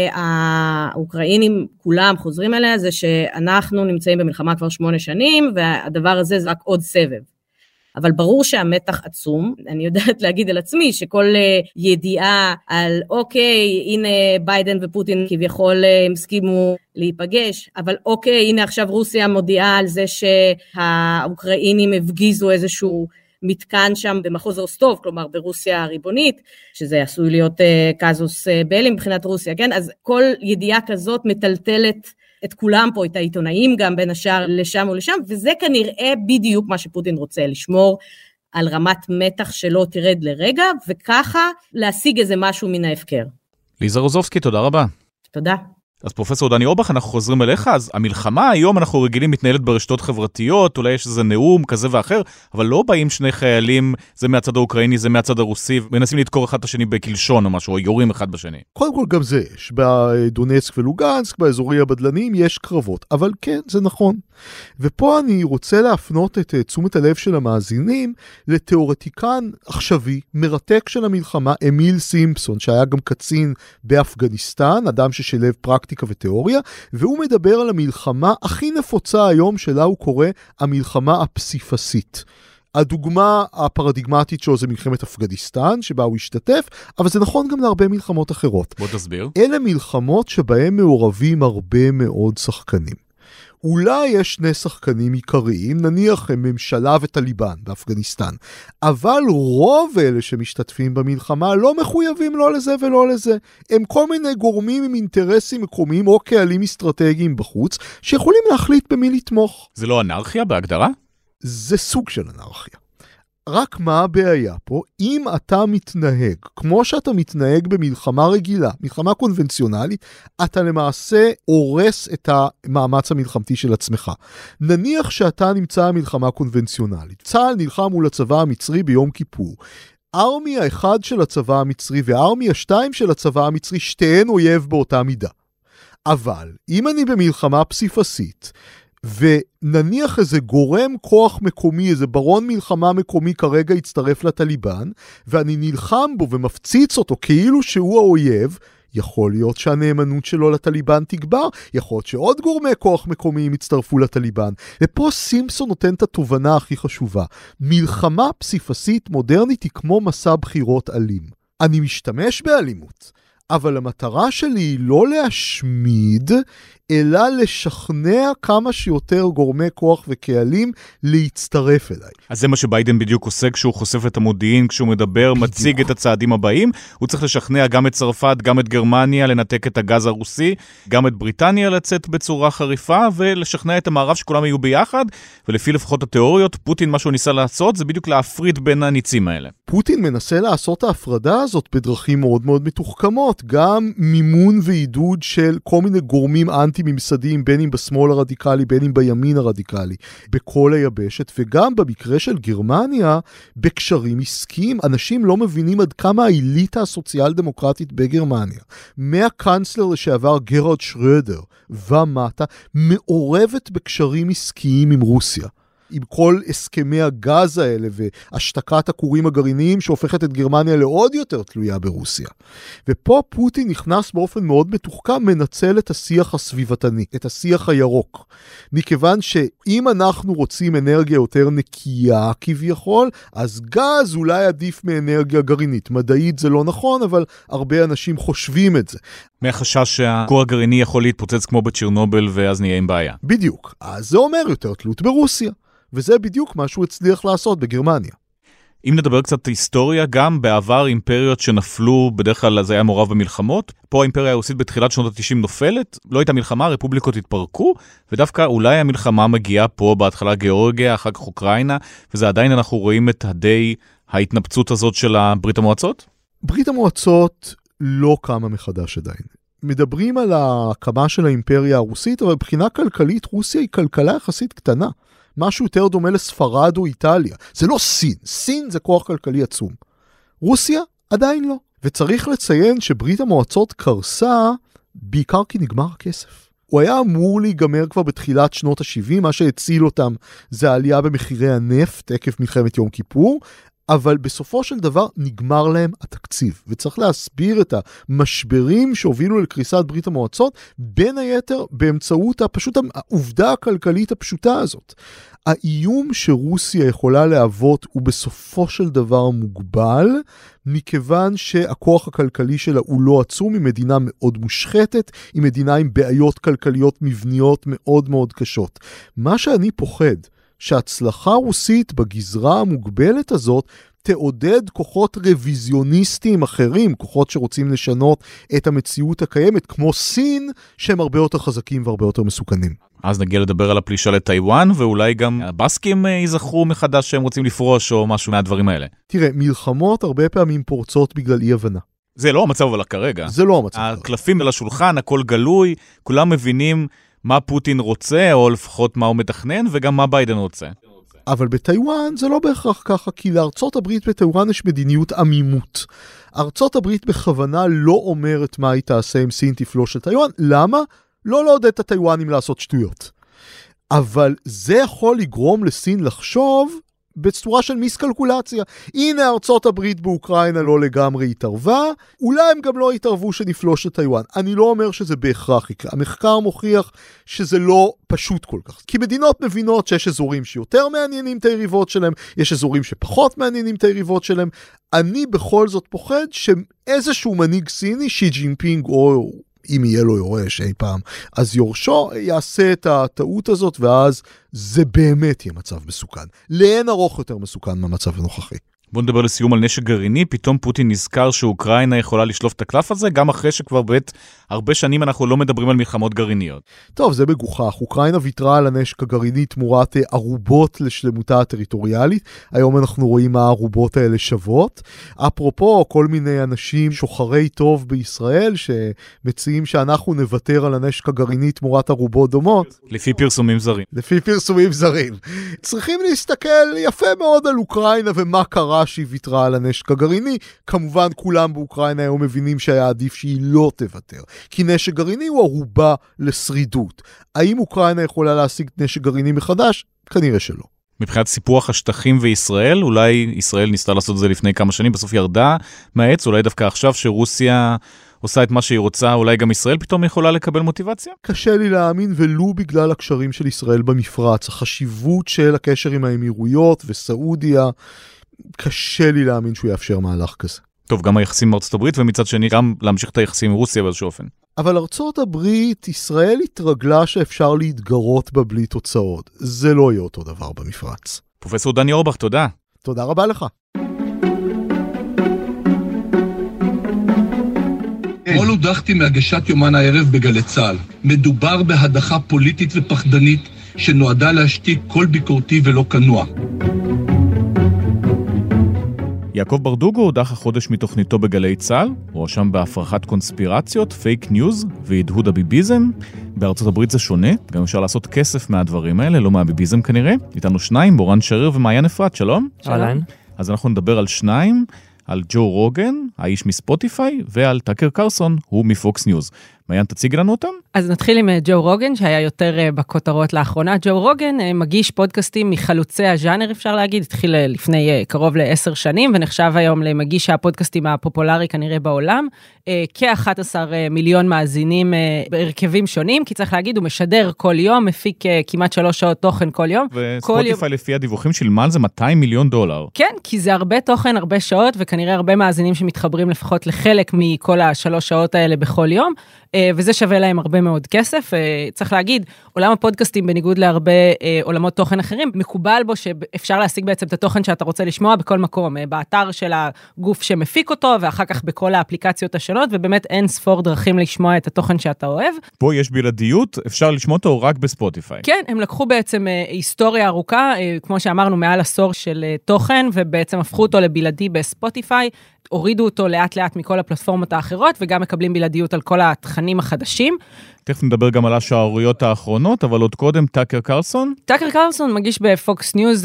שהאוקראינים כולם חוזרים אליה, זה שאנחנו נמצאים במלחמה כבר 8 שנים, והדבר הזה זה רק עוד סבב. אבל ברור שהמתח עצום, אני יודעת להגיד על עצמי, שכל ידיעה על אוקיי, הנה ביידן ופוטין כביכול הם הסכימו להיפגש, אבל אוקיי, הנה עכשיו רוסיה מודיעה על זה שהאוקראינים הפגיזו איזשהו מתקן שם במחוז רוסטוב, כלומר ברוסיה הריבונית, שזה עשוי להיות קזוס בלי מבחינת רוסיה, כן? אז כל ידיעה כזאת מטלטלת את כולם פה, את העיתונאים גם בין השאר לשם ולשם, וזה כנראה בדיוק מה שפוטין רוצה, לשמור על רמת מתח שלא תרד לרגע, וככה להשיג איזה משהו מן ההפקר. ליזה רוזובסקי, תודה רבה. תודה. אז פרופסור דני אורבך, אנחנו חוזרים אליך, אז המלחמה היום אנחנו רגילים מתנהלת ברשתות חברתיות, אולי יש איזה נאום כזה ואחר, אבל לא באים שני חיילים, זה מהצד האוקראיני, זה מהצד הרוסי, מנסים לדקור אחד את השני בקלשון או משהו, או יורים אחד בשני. קודם כל גם זה יש, בדונסק ולוגנסק, באזורי הבדלנים, יש קרבות, אבל כן, זה נכון. ופה אני רוצה להפנות את תשומת הלב של המאזינים, לתיאורטיקן עכשווי, מרתק של המלחמה, אמיל סימפסון, שהיה גם קצין באפגניסטן, אדם ששילב פרקטיקה ותיאוריה, והוא מדבר על המלחמה הכי נפוצה היום שלה הוא קורא המלחמה הפסיפסית. הדוגמה הפרדיגמטית שלו זה מלחמת אפגניסטן, שבה הוא השתתף, אבל זה נכון גם להרבה מלחמות אחרות. בוא תסביר. אלה מלחמות שבהם מעורבים הרבה מאוד שחקנים. אולי יש 2 שחקנים עיקריים, נניח ממשלה וטליבן באפגניסטן, אבל רוב אלה שמשתתפים במלחמה לא מחויבים לא לזה ולא לזה. הם כל מיני גורמים עם אינטרסים מקומיים או קהלים אסטרטגיים בחוץ, שיכולים להחליט במי לתמוך. זה לא אנרכיה בהגדרה? זה סוג של אנרכיה. רק מה הבעיה פה? אם אתה מתנהג, כמו שאתה מתנהג במלחמה רגילה, מלחמה קונבנציונלית, אתה למעשה הורס את המאמץ המלחמתי של עצמך. נניח שאתה נמצא במלחמה קונבנציונלית. צה"ל נלחם מול הצבא המצרי ביום כיפור. הארמי האחד של הצבא המצרי והארמי השתיים של הצבא המצרי, שתיהן אויב באותה מידה. אבל אם אני במלחמה פסיפסית, ונניח איזה גורם כוח מקומי, איזה ברון מלחמה מקומי כרגע יצטרף לטליבן, ואני נלחם בו ומפציץ אותו כאילו שהוא האויב, יכול להיות שהנאמנות שלו לטליבן תגבר, יכול להיות שעוד גורמי כוח מקומיים יצטרפו לטליבן. ופה סימפסון נותן את התובנה הכי חשובה. מלחמה פסיפסית מודרנית היא כמו מסע בחירות אלים. אני משתמש באלימות, אבל המטרה שלי היא לא להשמיד, אלא לשכנע כמה שיותר גורמי כוח וקהלים להצטרף אליי. אז זה מה שביידן בדיוק עושה כשהוא חושף את המודיעין, כשהוא מדבר, בדיוק. מציג את הצעדים הבאים, הוא צריך לשכנע גם את צרפת, גם את גרמניה, לנתק את הגז הרוסי, גם את בריטניה לצאת בצורה חריפה, ולשכנע את המערב שכולם יהיו ביחד, ולפי לפחות התיאוריות, פוטין מה שהוא ניסה לעשות, זה בדיוק להפריד בין הניצים האלה. פוטין מנסה לעשות ההפרדה הזאת בדרכים מאוד מאוד מתוחכמות, גם מימון ועידוד של כל מיני גורמים אנטי-ממסדיים, בין אם בשמאל הרדיקלי, בין אם בימין הרדיקלי, בכל היבשת, וגם במקרה של גרמניה, בקשרים עסקיים. אנשים לא מבינים עד כמה האליטה הסוציאל-דמוקרטית בגרמניה, מהקנצלר לשעבר גרהרד שרדר ומטה, מעורבת בקשרים עסקיים עם רוסיה. עם כל הסכמי הגז האלה והשתקת הכורים הגרעיניים שהופכת את גרמניה לעוד יותר תלויה ברוסיה. ופה פוטין נכנס באופן מאוד מתוחכם, מנצל את השיח הסביבתני, את השיח הירוק. מכיוון שאם אנחנו רוצים אנרגיה יותר נקייה כביכול, אז גז אולי עדיף מאנרגיה גרעינית. מדעית זה לא נכון, אבל הרבה אנשים חושבים את זה. מהחשש שהכור הגרעיני יכול להתפוצץ כמו בצ'רנובל ואז נהיה עם בעיה. בדיוק. אז זה אומר יותר תלות ברוסיה. וזה בדיוק מה שהוא הצליח לעשות בגרמניה. אם נדבר קצת היסטוריה, גם בעבר אימפריות שנפלו, בדרך כלל זה היה מעורב במלחמות, פה האימפריה הרוסית בתחילת שנות ה-90 נופלת, לא הייתה מלחמה, הרפובליקות התפרקו, ודווקא אולי המלחמה מגיעה פה, בהתחלה גיאורגיה, אחר כך אוקראינה, וזה עדיין אנחנו רואים את ההתנפצות הזאת של ברית המועצות? ברית המועצות לא קמה מחדש עדיין. מדברים על ההקמה של האימפריה הרוסית, אבל מבחינה כלכלית, רוסיה היא כלכלה יחסית קטנה. משהו יותר דומה לספרד או איטליה. זה לא סין. סין זה כוח כלכלי עצום. רוסיה עדיין לא. וצריך לציין שברית המועצות קרסה בעיקר כי נגמר הכסף. הוא היה אמור להיגמר כבר בתחילת שנות ה-70, מה שהציל אותם זה העלייה במחירי הנפט עקב מלחמת יום כיפור, אבל בסופו של דבר נגמר להם התקציב, וצריך להסביר את המשברים שהובילו לקריסת ברית המועצות, בין היתר באמצעות פשוט העובדה הכלכלית הפשוטה הזאת. האיום שרוסיה יכולה להוות הוא בסופו של דבר מוגבל, מכיוון שהכוח הכלכלי שלה הוא לא עצום, היא מדינה מאוד מושחתת, היא מדינה עם בעיות כלכליות מבניות מאוד מאוד קשות. מה שאני פוחד, שההצלחה רוסית בגזרה המוגבלת הזאת תעודד כוחות רוויזיוניסטיים אחרים, כוחות שרוצים לשנות את המציאות הקיימת, כמו סין, שהם הרבה יותר חזקים והרבה יותר מסוכנים. אז נגיע לדבר על הפלישה לטיואן, ואולי גם הבסקים ייזכרו מחדש שהם רוצים לפרוש או משהו מהדברים האלה. תראה, מלחמות הרבה פעמים פורצות בגלל אי הבנה. זה לא המצב אבל כרגע. זה לא המצב. הקלפים על השולחן, הכל גלוי, כולם מבינים מה פוטין רוצה, או לפחות מה הוא מתכנן, וגם מה ביידן רוצה. אבל בטיואן זה לא בהכרח ככה, כי לארצות הברית בטיואן יש מדיניות עמימות. ארצות הברית בכוונה לא אומרת מה היא תעשה עם סין תפלוש לטיואן. למה? לא לעודד את הטיואנים לעשות שטויות. אבל זה יכול לגרום לסין לחשוב בצורה של מיסקלקולציה. הנה ארצות הברית באוקראינה לא לגמרי התערבה, אולי הם גם לא התערבו שנפלוש לטיואן. אני לא אומר שזה בהכרח יקרה. המחקר מוכיח שזה לא פשוט כל כך. כי מדינות מבינות שיש אזורים שיותר מעניינים את היריבות שלהם, יש אזורים שפחות מעניינים את היריבות שלהם. אני בכל זאת פוחד שאיזשהו מנהיג סיני, שי ג'ינפינג או אם יהיה לו יורש אי פעם, אז יורשו יעשה את הטעות הזאת, ואז זה באמת יהיה מצב מסוכן. לאין ארוך יותר מסוכן מהמצב הנוכחי. בוא נדבר לסיום על נשק גרעיני, פתאום פוטין נזכר שאוקראינה יכולה לשלוף את הקלף הזה, גם אחרי שכבר הרבה שנים אנחנו לא מדברים על מלחמות גרעיניות. טוב, זה מגוחך. אוקראינה ויתרה על הנשק הגרעיני תמורת ערובות לשלמותה הטריטוריאלית. היום אנחנו רואים מה הערובות האלה שוות. אפרופו, כל מיני אנשים שוחרי טוב בישראל שמציעים שאנחנו נוותר על הנשק הגרעיני תמורת ערובות דומות. לפי פרסומים זרים. לפי פרסומים זרים. צריכים להסתכל יפה מאוד על אוקראינה ומה קרה הודעה שהיא ויתרה על הנשק הגרעיני. כמובן כולם באוקראינה היו מבינים שהיה עדיף שהיא לא תוותר, כי נשק גרעיני הוא ערובה לשרידות. האם אוקראינה יכולה להשיג נשק גרעיני מחדש? כנראה שלא. מבחינת סיפוח השטחים וישראל, אולי ישראל ניסתה לעשות את זה לפני כמה שנים, בסוף ירדה מהעץ, אולי דווקא עכשיו שרוסיה עושה את מה שהיא רוצה, אולי גם ישראל פתאום יכולה לקבל מוטיבציה? קשה לי להאמין, ולו בגלל הקשרים של ישראל במפרץ, החשיבות של הקשר עם האמירויות וסעודיה, קשה לי להאמין שהוא יאפשר מהלך כזה. טוב, גם היחסים עם ארצות הברית, ומצד שני גם להמשיך את היחסים עם רוסיה באיזשהו אופן. אבל ארצות הברית, ישראל התרגלה שאפשר להתגרות בה בלי תוצאות. זה לא יהיה אותו דבר במפרץ. פרופסור דני אורבך, תודה. תודה רבה לך. אתמול הודחתי מהגשת יומן הערב בגלי צה"ל. מדובר בהדחה פוליטית ופחדנית שנועדה להשתיק כל ביקורתי ולא כנוע. יעקב ברדוגו הודח החודש מתוכניתו בגלי צה"ל, הוא הואשם בהפרחת קונספירציות, פייק ניוז והדהוד הביביזם. בארצות הברית זה שונה, גם אפשר לעשות כסף מהדברים האלה, לא מהביביזם כנראה. איתנו שניים, בורן שריר ומעיין אפרת, שלום. שלום. אז אנחנו נדבר על שניים, על ג'ו רוגן, האיש מספוטיפיי, ועל טאקר קרסון, הוא מפוקס ניוז. מעיין, תציג לנו אותם? אז נתחיל עם ג'ו רוגן, שהיה יותר בכותרות לאחרונה. ג'ו רוגן מגיש פודקאסטים מחלוצי הז'אנר, אפשר להגיד, התחיל לפני קרוב ל10 שנים, ונחשב היום למגיש הפודקאסטים הפופולרי כנראה בעולם, כ-11 מיליון מאזינים בהרכבים שונים, כי צריך להגיד, הוא משדר כל יום, מפיק כמעט 3 שעות תוכן כל יום. וספוטיפיי לפי הדיווחים שילמה על זה $200 מיליון. כן, כי זה הרבה תוכן, הרבה שעות, וכנראה הרבה מאזינים שמתחברים לפחות לחלק מכל 3 שעות האלה בכל יום, וזה שווה להם הרבה מאוד כסף. צריך להגיד, עולם הפודקאסטים, בניגוד להרבה עולמות תוכן אחרים, מקובל בו שאפשר להשיג בעצם את התוכן שאתה רוצה לשמוע בכל מקום, באתר של הגוף שמפיק אותו, ואחר כך בכל האפליקציות השונות, ובאמת אין ספור דרכים לשמוע את התוכן שאתה אוהב. פה יש בלעדיות, אפשר לשמוע אותו רק בספוטיפיי. כן, הם לקחו בעצם היסטוריה ארוכה, כמו שאמרנו, מעל עשור של תוכן, ובעצם הפכו אותו לבלעדי בספוטיפיי, הורידו אותו לאט לאט מכל הפלטפורמות האחרות, וגם מקבלים בלעדיות על כל התכנים החדשים. תכף נדבר גם על השערוריות האחרונות, אבל עוד קודם, טאקר קרסון. טאקר קרסון מגיש בפוקס ניוז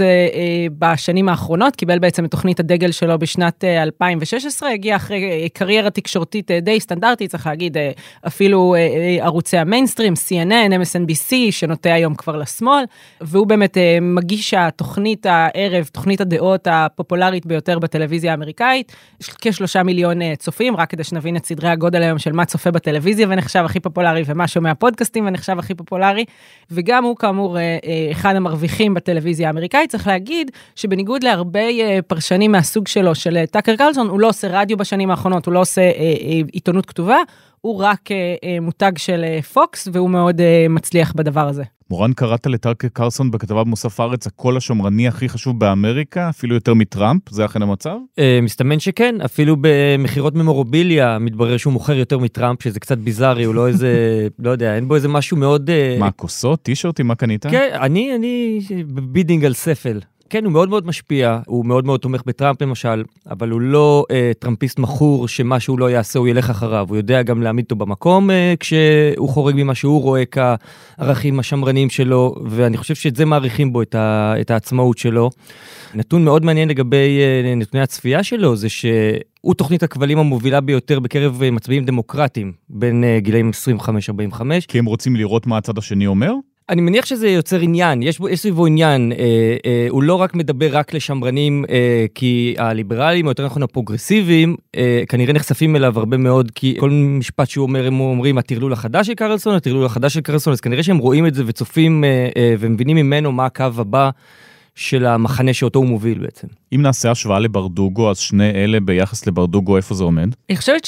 בשנים האחרונות, קיבל בעצם את תוכנית הדגל שלו בשנת 2016, הגיע אחרי קריירה תקשורתית די סטנדרטית, צריך להגיד, אפילו ערוצי המיינסטרים, CNN, MSNBC, שנוטה היום כבר לשמאל, והוא באמת מגיש התוכנית הערב, תוכנית הדעות הפופולרית ביותר בטלוויזיה האמריקאית, כ3 מיליון צופים, רק כדי שנבין את סדרי הגודל היום של מה צופה בטלוויזיה ונחשב הכי פופולרי ומה שומע פודקאסטים ונחשב הכי פופולרי, וגם הוא כאמור אחד המרוויחים בטלוויזיה האמריקאית. צריך להגיד שבניגוד להרבה פרשנים מהסוג שלו, של טאקר קרסון, הוא לא עושה רדיו בשנים האחרונות, הוא לא עושה עיתונות כתובה, הוא רק מותג של פוקס, והוא מאוד מצליח בדבר הזה. מורן, קראת לטאקר קרסון בכתבה במוסף הארץ, הקול השומרני הכי חשוב באמריקה, אפילו יותר מטראמפ, זה אכן המצב? מסתמן שכן, אפילו במחירות ממורביליה, מתברר שהוא מוכר יותר מטראמפ, שזה קצת ביזארי, הוא לא איזה, לא יודע, אין בו איזה משהו מאוד... מה, כוסות, טישרטים, מה קנית? כן, אני בידינג על ספל. כן, הוא מאוד מאוד משפיע, הוא מאוד מאוד תומך בטראמפ למשל, אבל הוא לא טראמפיסט מכור שמה שהוא לא יעשה הוא ילך אחריו, הוא יודע גם להעמיד אותו במקום כשהוא חורג ממה שהוא רואה כערכים השמרניים שלו, ואני חושב שאת זה מעריכים בו את העצמאות שלו. נתון מאוד מעניין לגבי נתוני הצפייה שלו, זה שהוא תוכנית הכבלים המובילה ביותר בקרב מצביעים דמוקרטיים, בין גילאים 25-45. כי הם רוצים לראות מה הצד השני אומר? אני מניח שזה יוצר עניין, יש סביבו עניין, הוא לא רק מדבר רק לשמרנים, כי הליברלים, או יותר נכון הפרוגרסיביים, כנראה נחשפים אליו הרבה מאוד, כי כל משפט שהוא אומר, הם אומרים, הטרלול החדש של קרסון, הטרלול החדש של קרסון, אז כנראה שהם רואים את זה וצופים, ומבינים ממנו מה הקו הבא של המחנה שאותו הוא מוביל בעצם. אם נעשה השוואה לברדוגו, אז שני אלה ביחס לברדוגו, איפה זה עומד? אני חושבת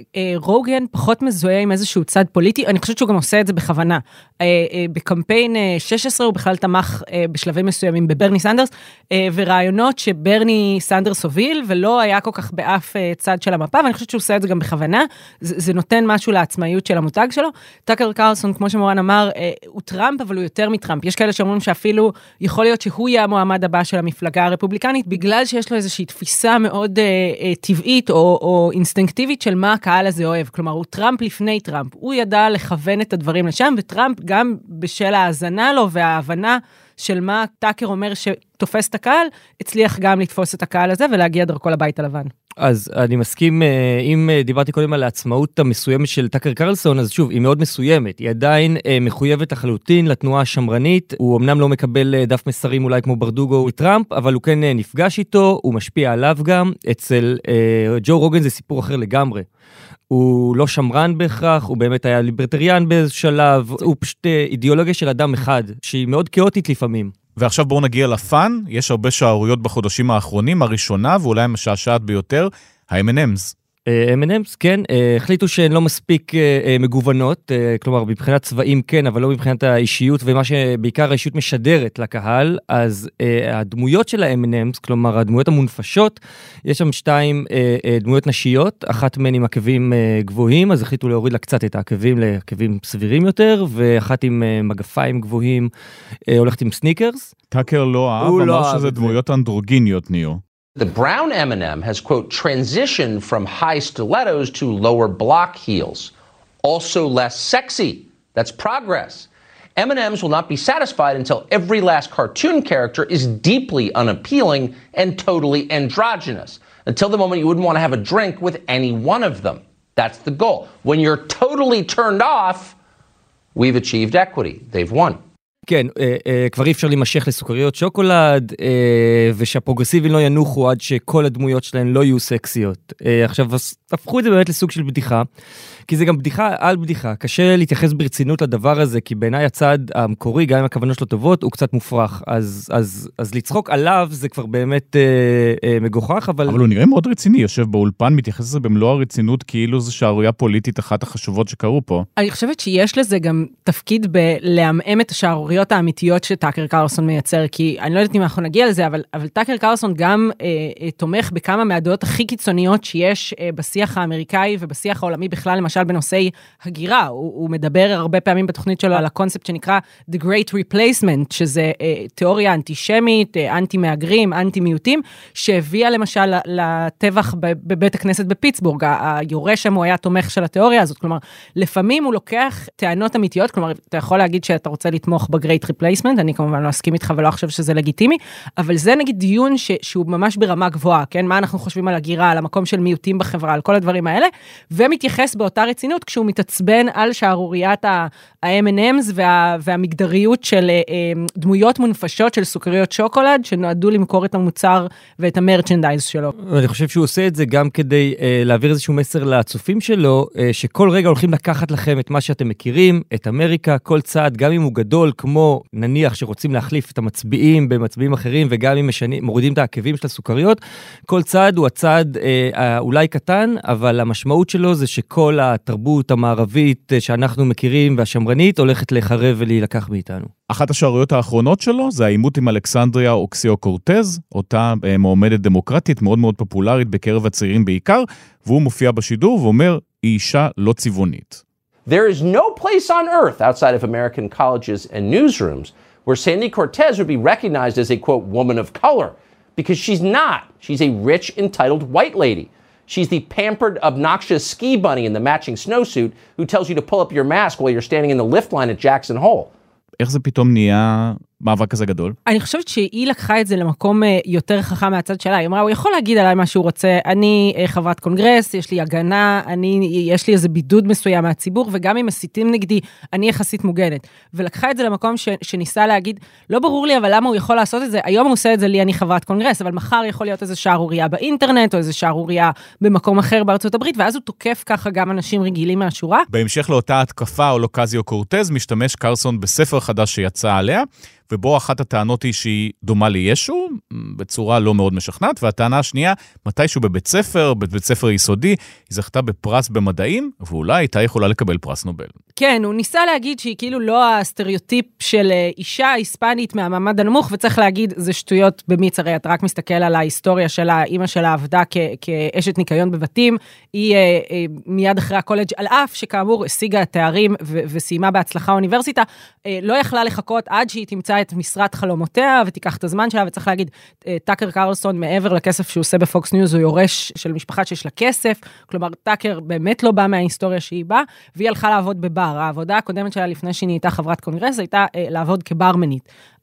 שרוגן פחות מזוהה עם איזשהו צד פוליטי, אני חושבת שהוא גם עושה את זה בכוונה. בקמפיין 16 הוא בכלל תמך בשלבים מסוימים בברני סנדרס, ורעיונות שברני סנדרס הוביל, ולא היה כל כך באף צד של המפה, ואני חושבת שהוא עושה את זה גם בכוונה, זה נותן משהו לעצמאיות של המותג שלו. טאקר קרסון, כמו שמורן אמר, הוא טראמפ, אבל הוא יותר מטראמפ. יש כאלה שאומרים שאפילו יכול להיות שהוא יהיה המועמד הבא של המפלגה הרפובליקנית, בגלל שיש לו איזושהי תפיסה מאוד טבעית או אינסטינקטיבית של מה הקהל הזה אוהב. כלומר, הוא טראמפ לפני טראמפ. הוא ידע לכוון את הדברים לשם, וטראמפ גם בשל ההאזנה לו וההבנה של מה טאקר אומר שתופס את הקהל, הצליח גם לתפוס את הקהל הזה ולהגיע דרכו לבית הלבן. אז אני מסכים, אם דיברתי קודם על העצמאות המסוימת של טאקר קרלסון, אז שוב, היא מאוד מסוימת, היא עדיין מחויבת לחלוטין לתנועה השמרנית, הוא אמנם לא מקבל דף מסרים אולי כמו ברדוגו וטראמפ, אבל הוא כן נפגש איתו, הוא משפיע עליו גם, אצל ג'ו רוגן זה סיפור אחר לגמרי. הוא לא שמרן בהכרח, הוא באמת היה ליברטריאן באיזה שלב, הוא פשוט אידיאולוגיה של אדם אחד, שהיא מאוד כאוטית לפעמים. ועכשיו בואו נגיע לפן, יש הרבה שערוריות בחודשים האחרונים, הראשונה ואולי המשעשעת ביותר, ה-M&M's. M&M's, כן, החליטו שהן לא מספיק מגוונות, כלומר, מבחינת צבעים כן, אבל לא מבחינת האישיות, ומה שבעיקר האישיות משדרת לקהל, אז הדמויות של ה-M&M's, כלומר, הדמויות המונפשות, יש שם 2 דמויות נשיות, אחת מהן עם עקבים גבוהים, אז החליטו להוריד לה קצת את העקבים לעקבים סבירים יותר, ואחת עם מגפיים גבוהים, הולכת עם סניקרס. טאקר לא אהב, אמר שזה דמויות אנדרוגיניות נהיו. The brown M&M has, quote, transitioned from high stilettos to lower block heels. Also less sexy. That's progress. M&M's will not be satisfied until every last cartoon character is deeply unappealing and totally androgynous. Until the moment you wouldn't want to have a drink with any one of them. That's the goal. When you're totally turned off, we've achieved equity. They've won. כן, כבר אי אפשר להימשך לסוכריות שוקולד, ושהפרוגרסיבים לא ינוחו עד שכל הדמויות שלהן לא יהיו סקסיות. עכשיו, הפכו את זה באמת לסוג של בדיחה, כי זה גם בדיחה על בדיחה. קשה להתייחס ברצינות לדבר הזה, כי בעיניי הצד המקורי, גם אם הכוונות שלו טובות, הוא קצת מופרך. אז לצחוק עליו זה כבר באמת מגוחך, אבל הוא נראה מאוד רציני, יושב באולפן, מתייחס לזה במלוא הרצינות, כאילו זו שערורייה פוליטית אחת החשובות שקרו פה. אני חושבת שיש לזה גם תפקיד בלהמאם את השערוריות האמיתיות שטאקר קרלסון מייצר, כי אני לא יודעת אם אנחנו נגיע לזה, אבל טאקר קרלסון גם תומך בכמה מהדעות הכי קיצוניות שיש בשיח האמריקאי ובשיח העולמי בכלל, למשל בנושאי הגירה. הוא מדבר הרבה פעמים בתוכנית שלו על הקונספט שנקרא The Great Replacement, שזה תיאוריה אנטישמית, אנטי-מהגרים, אנטי-מיעוטים, שהביאה למשל לטבח בבית הכנסת בפיטסבורג. היורש שם הוא היה תומך של התיאוריה הזאת, כלומר, לפעמים הוא לוקח טענות אמיתיות, כלומר, אתה יכול להגיד שאתה רוצה לתמוך ב-Great Replacement, אני כמובן לא אסכים איתך ולא חושב שזה לגיטימי, אבל זה נגיד דיון שהוא ממש ברמה גבוהה, כן? מה אנחנו חושבים על הגירה, על המקום של מיעוטים בחברה, על כל הדברים האלה, ומתייחס באותה רצינות כשהוא מתעצבן על שערוריית ה-M&M's והמגדריות של דמויות מונפשות של סוכריות שוקולד, שנועדו למכור את המוצר ואת המרצ'נדייז שלו. אני חושב שהוא עושה את זה גם כדי להעביר איזשהו מסר לצופים שלו, שכל רגע הולכים לקחת לכם את מה שאתם מכירים, את אמריקה, כל צעד, גם אם הוא גדול, כמו נניח שרוצים להחליף את המצביעים במצביעים אחרים, וגם אם מורידים את העקבים של הסוכריות, כל צעד הוא הצעד אולי קטן, אבל המשמעות שלו זה שכל התרבות המערבית שאנחנו מכירים והשמרנית הולכת לחרב ולהילקח מאיתנו. אחת השערוריות האחרונות שלו זה העימות עם אלכסנדריה אוקסיו-קורטז, אותה מועמדת דמוקרטית מאוד מאוד פופולרית בקרב הצעירים בעיקר, והוא מופיע בשידור ואומר, היא אישה לא צבעונית. There is no place on earth outside of American colleges and newsrooms where Sandy Cortez would be recognized as a, quote, woman of color, because she's not. She's a rich, entitled white lady. She's the pampered, obnoxious ski bunny in the matching snowsuit who tells you to pull up your mask while you're standing in the lift line at Jackson Hole. איך זה פתאום נהיה מאבק כזה גדול? אני חושבת שהיא לקחה את זה למקום יותר חכם מהצד שלה. היא אמרה, הוא יכול להגיד עליי מה שהוא רוצה, אני חברת קונגרס, יש לי הגנה, יש לי איזה בידוד מסוים מהציבור, וגם אם מסיתים נגדי, אני יחסית מוגנת. ולקחה את זה למקום שניסה להגיד, לא ברור לי, אבל למה הוא יכול לעשות את זה? היום הוא עושה את זה לי, אני חברת קונגרס, אבל מחר יכול להיות איזה שערוריה באינטרנט, או איזה שערוריה במקום אחר בארצות הברית, ואז הוא תוקף ככה גם אנשים רגילים מהשורה. בהמשך לאותה התקפה אוקסיו-קורטז, משתמש קרלסון בספר חדש שיצא עליה, ובו אחת הטענות היא שהיא דומה לישו, בצורה לא מאוד משכנעת, והטענה השנייה, מתישהו בבית ספר יסודי, היא זכתה בפרס במדעים, ואולי הייתה יכולה לקבל פרס נובל. כן, הוא ניסה להגיד שהיא כאילו לא הסטריאוטיפ של אישה היספנית מהמעמד הנמוך, וצריך להגיד, זה שטויות במיץ, הרי אתה רק מסתכל על ההיסטוריה שלה, אמא שלה עבדה כאשת ניקיון בבתים, היא מיד אחרי הקולג' על אף שכאמור השיגה תארים וסיימה בהצלחה אוניברסיטה, לא יכלה לחכות עד שהיא תמצא את משרת חלומותיה ותיקח את הזמן שלה, וצריך להגיד, טאקר קרלסון מעבר לכסף שהוא עושה בפוקס ניוז, הוא יורש של משפחה שיש לה כסף, כלומר טאקר באמת לא בא מההיסטוריה שהיא באה, והיא הלכה לעבוד בבר. העבודה הקודמת שלה לפני שהיא נהייתה חברת קונגרס, הייתה לעבוד כברמנית.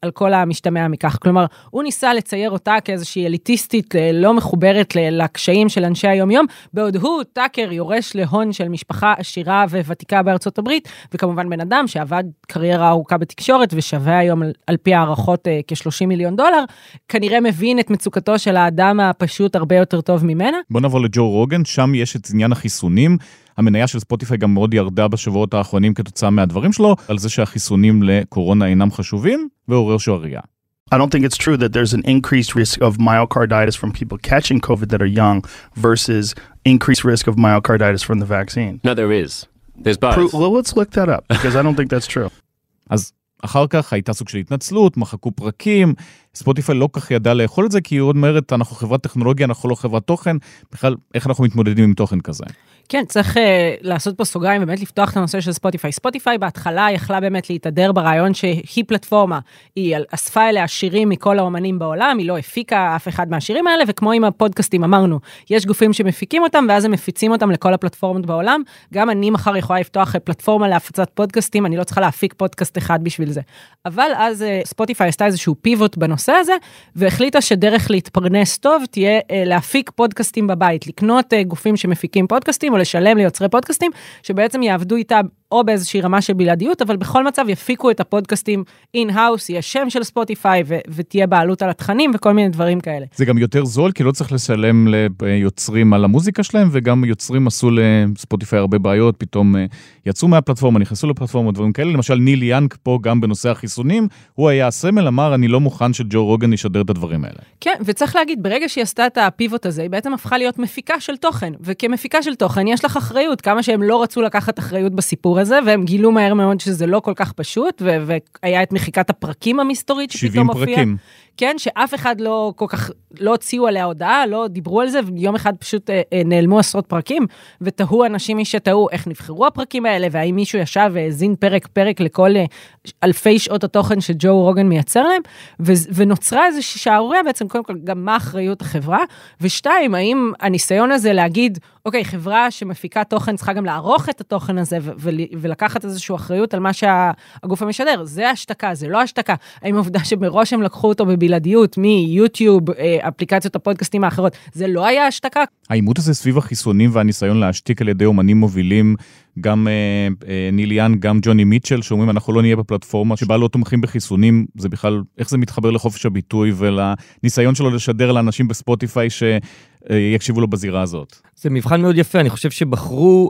על כל המשתמע מכך. כלומר, הוא ניסה לצייר אותה כאיזושהי אליטיסטית לא מחוברת לקשיים של אנשי היום-יום, בעוד הוא, טאקר, יורש להון של משפחה עשירה וותיקה בארצות הברית, וכמובן בן אדם שעבד קריירה ארוכה בתקשורת, ושווה היום על פי הערכות $30 מיליון, כנראה מבין את מצוקתו של האדם הפשוט הרבה יותר טוב ממנה. בוא נעבור לג'ו רוגן, שם יש את עניין החיסונים, המניה של ספוטיפיי גם מאוד ירדה בשבועות האחרונים כתוצאה מהדברים שלו, על זה שהחיסונים לקורונה אינם חשובים, ועורר שועריה. I don't think it's true that there's an increased risk of myocarditis from people catching COVID that are young versus increased risk of myocarditis from the vaccine. No, there is. There's both. Well, let's look that up, because I don't think that's true. אז אחר כך הייתה סוג של התנצלות, מחקו פרקים, ספוטיפיי לא כך ידע לאכול את זה, כי היא עוד אומרת, אנחנו חברת טכנולוגיה, אנחנו לא חברת תוכן, בכלל, איך אנחנו מתמודדים עם תוכן כזה? כן, צריך לעשות פה סוגריים, באמת לפתוח את הנושא של ספוטיפיי. ספוטיפיי בהתחלה יכלה באמת להתהדר ברעיון שהיא פלטפורמה, היא אספה אליה שירים מכל האומנים בעולם, היא לא הפיקה אף אחד מהשירים האלה, וכמו עם הפודקאסטים אמרנו, יש גופים שמפיקים אותם, ואז הם מפיצים אותם לכל הפלטפורמות בעולם, גם אני מחר יכולה לפתוח פלטפורמה להפצת פודקאסטים, אני לא צריכה להפיק פודקאסט אחד בשביל זה. אבל אז ספוטיפיי עשתה איזשהו פיבוט בנושא הזה, והחליטה שדרך להתפרנס טוב תהיה להפיק פודקאסטים בבית, לקנות גופים שמפיקים פודקאסטים, או לשלם ליוצרי פודקאסטים, שבעצם יעבדו איתה או באיזושהי רמה של בלעדיות, אבל בכל מצב יפיקו את הפודקאסטים אין-האוס, יהיה שם של ספוטיפיי, ותהיה בעלות על התכנים וכל מיני דברים כאלה. זה גם יותר זול, כי לא צריך לשלם ליוצרים על המוזיקה שלהם, וגם יוצרים עשו לספוטיפיי הרבה בעיות, פתאום יצאו מהפלטפורמה, נכנסו לפלטפורמה, דברים כאלה. למשל, ניל יאנג פה גם בנושא החיסונים, הוא היה הסמל, אמר, אני לא מוכן שג'ו רוגן ישדר את הדברים האלה. כן, וצריך להגיד, ברגע שהיא עשתה את הפיבוט הזה, היא בעצם הפכה להיות מפיקה של תוכן, וכמפיקה של תוכן יש לך אחריות, כמה שהם לא רצו לקחת אחריות בסיפור הזה, והם גילו מהר מאוד שזה לא כל כך פשוט, והיה את מחיקת הפרקים המסתורית שפתאום הופיע. 70 פרקים. כן, שאף אחד לא כל כך, לא הוציאו עליה הודעה, לא דיברו על זה, ויום אחד פשוט נעלמו עשרות פרקים, ותהו אנשים מי שתהו איך נבחרו הפרקים האלה, והאם מישהו ישב והזין פרק לכל אלפי שעות התוכן שג'ו רוגן מייצר להם, ונוצרה איזושהי שערוריה בעצם, קודם כל, גם מה אחריות החברה, ושתיים, האם הניסיון הזה להגיד, אוקיי, חברה שמפיקה תוכן צריכה גם לערוך את התוכן הזה, ולקחת איזושהי אחריות על מה שהגוף המשדר, זה השתקה, זה לא השתקה, האם העובדה שמראש הם לקחו אותו בבלעדיות, מיוטיוב, אפליקציות הפודקאסטים האחרות, זה לא היה השתקה. העימות הזה סביב החיסונים והניסיון להשתיק על ידי אומנים מובילים, גם ניל יאנג, גם ג'וני מיטשל, שאומרים אנחנו לא נהיה בפלטפורמה שבה לא תומכים בחיסונים, זה בכלל, איך זה מתחבר לחופש הביטוי ולניסיון שלו לשדר לאנשים בספוטיפיי שיקשיבו לו בזירה הזאת. זה מבחן מאוד יפה, אני חושב שבחרו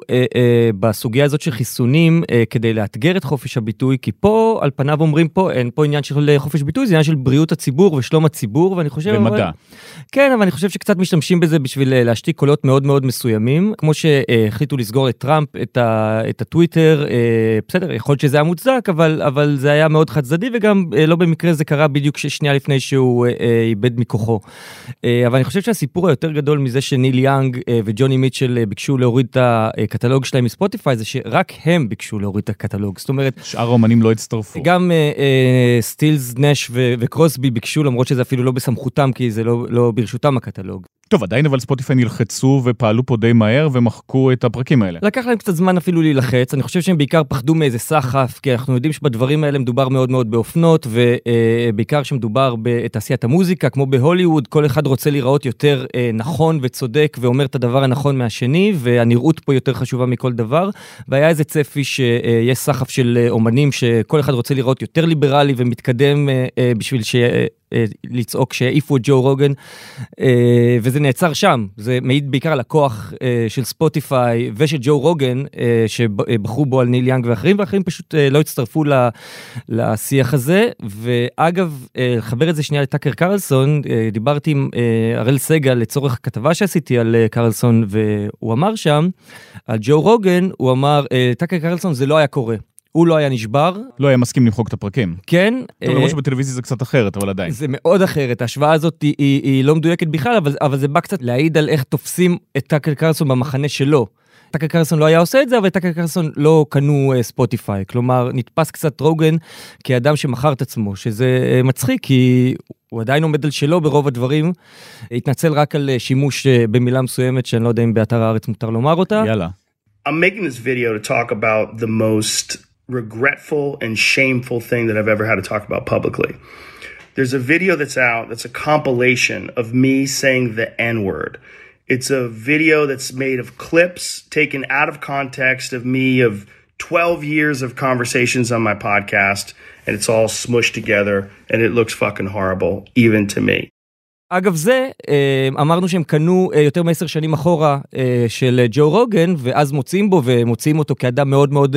בסוגיה הזאת של חיסונים כדי לאתגר את חופש הביטוי, כי פה על פניו אומרים פה, אין פה עניין של חופש ביטוי, זה עניין של בריאות הציבור ושלום הציבור, ואני חושב... ומדע. כן, אבל אני חושב שקצת משתמשים בזה בשביל להשתיק קולות מאוד מאוד מסוימים, כמו שהחליטו לסגור את טראמפ, את הטוויטר, בסדר, יכול להיות שזה היה מוצדק, אבל זה היה מאוד חד צדדי, וגם לא במקרה זה קרה בדיוק שנייה לפני שהוא איבד מכוחו. אבל אני חושב שהסיפור היותר גדול מזה שניל יאנג וג'וני מיטשל ביקשו להוריד את הקטלוג שלהם מספוטיפיי, זה שרק הם ביקשו להוריד את הקטלוג. זאת אומרת... שאר האומנים לא הצטרפו. גם סטילס, נש וקרוסבי ביקשו, למרות שזה אפילו לא בסמכותם, כי זה לא ברשותם הקטלוג. טוב, עדיין אבל ספוטיפיי נלחצו ופעלו פה די מהר ומחקו את הפרקים האלה. לקח להם קצת זמן אפילו להילחץ, אני חושב שהם בעיקר פחדו מאיזה סחף, כי אנחנו יודעים שבדברים האלה מדובר מאוד מאוד באופנות, ובעיקר שמדובר בתעשיית המוזיקה, כמו בהוליווד, כל אחד רוצה לראות יותר נכון וצודק, ואומר את הדבר הנכון מהשני, והנראות פה יותר חשובה מכל דבר, והיה איזה צפי שיש סחף של אומנים, שכל אחד רוצה לראות יותר ליברלי ומתקדם בשביל לצעוק שהעיפו את ג'ו רוגן, וזה נעצר שם. זה מעיד בעיקר על הכוח של ספוטיפיי ושל ג'ו רוגן, שבחרו בו על ניל יאנג ואחרים פשוט לא הצטרפו לשיח הזה. ואגב, לחבר את זה שנייה לטאקר קרלסון, דיברתי עם אראל סגל לצורך כתבה שעשיתי על קרלסון, והוא אמר שם, על ג'ו רוגן, הוא אמר, טאקר קרלסון זה לא היה קורה. הוא לא היה נשבר. לא היה מסכים למחוק את הפרקים. כן. טוב, למרות שבטלוויזיה זה קצת אחרת, אבל עדיין. זה מאוד אחרת. ההשוואה הזאת היא לא מדויקת בכלל, אבל זה בא קצת להעיד על איך תופסים את טאקר קרלסון במחנה שלו. טאקר קרלסון לא היה עושה את זה, אבל טאקר קרלסון לא קנו ספוטיפיי. כלומר, נתפס קצת רוגן כאדם שמכר את עצמו, שזה מצחיק, כי הוא עדיין עומד על שלו ברוב הדברים. התנצל רק על שימוש במילה מסוימת, שאני לא יודע אם באתר הארץ מותר לומר אותה. יאללה. I'm making this video to talk about the most regretful and shameful thing that I've ever had to talk about publicly. There's a video that's out that's a compilation of me saying the N-word. It's a video that's made of clips taken out of context of me of 12 years of conversations on my podcast, and it's all smushed together, and it looks fucking horrible, even to me. אגב זה, אמרנו שהם קנו יותר מ10 שנים אחורה של ג'ו רוגן, ואז מוצאים בו ומוצאים אותו כאדם מאוד מאוד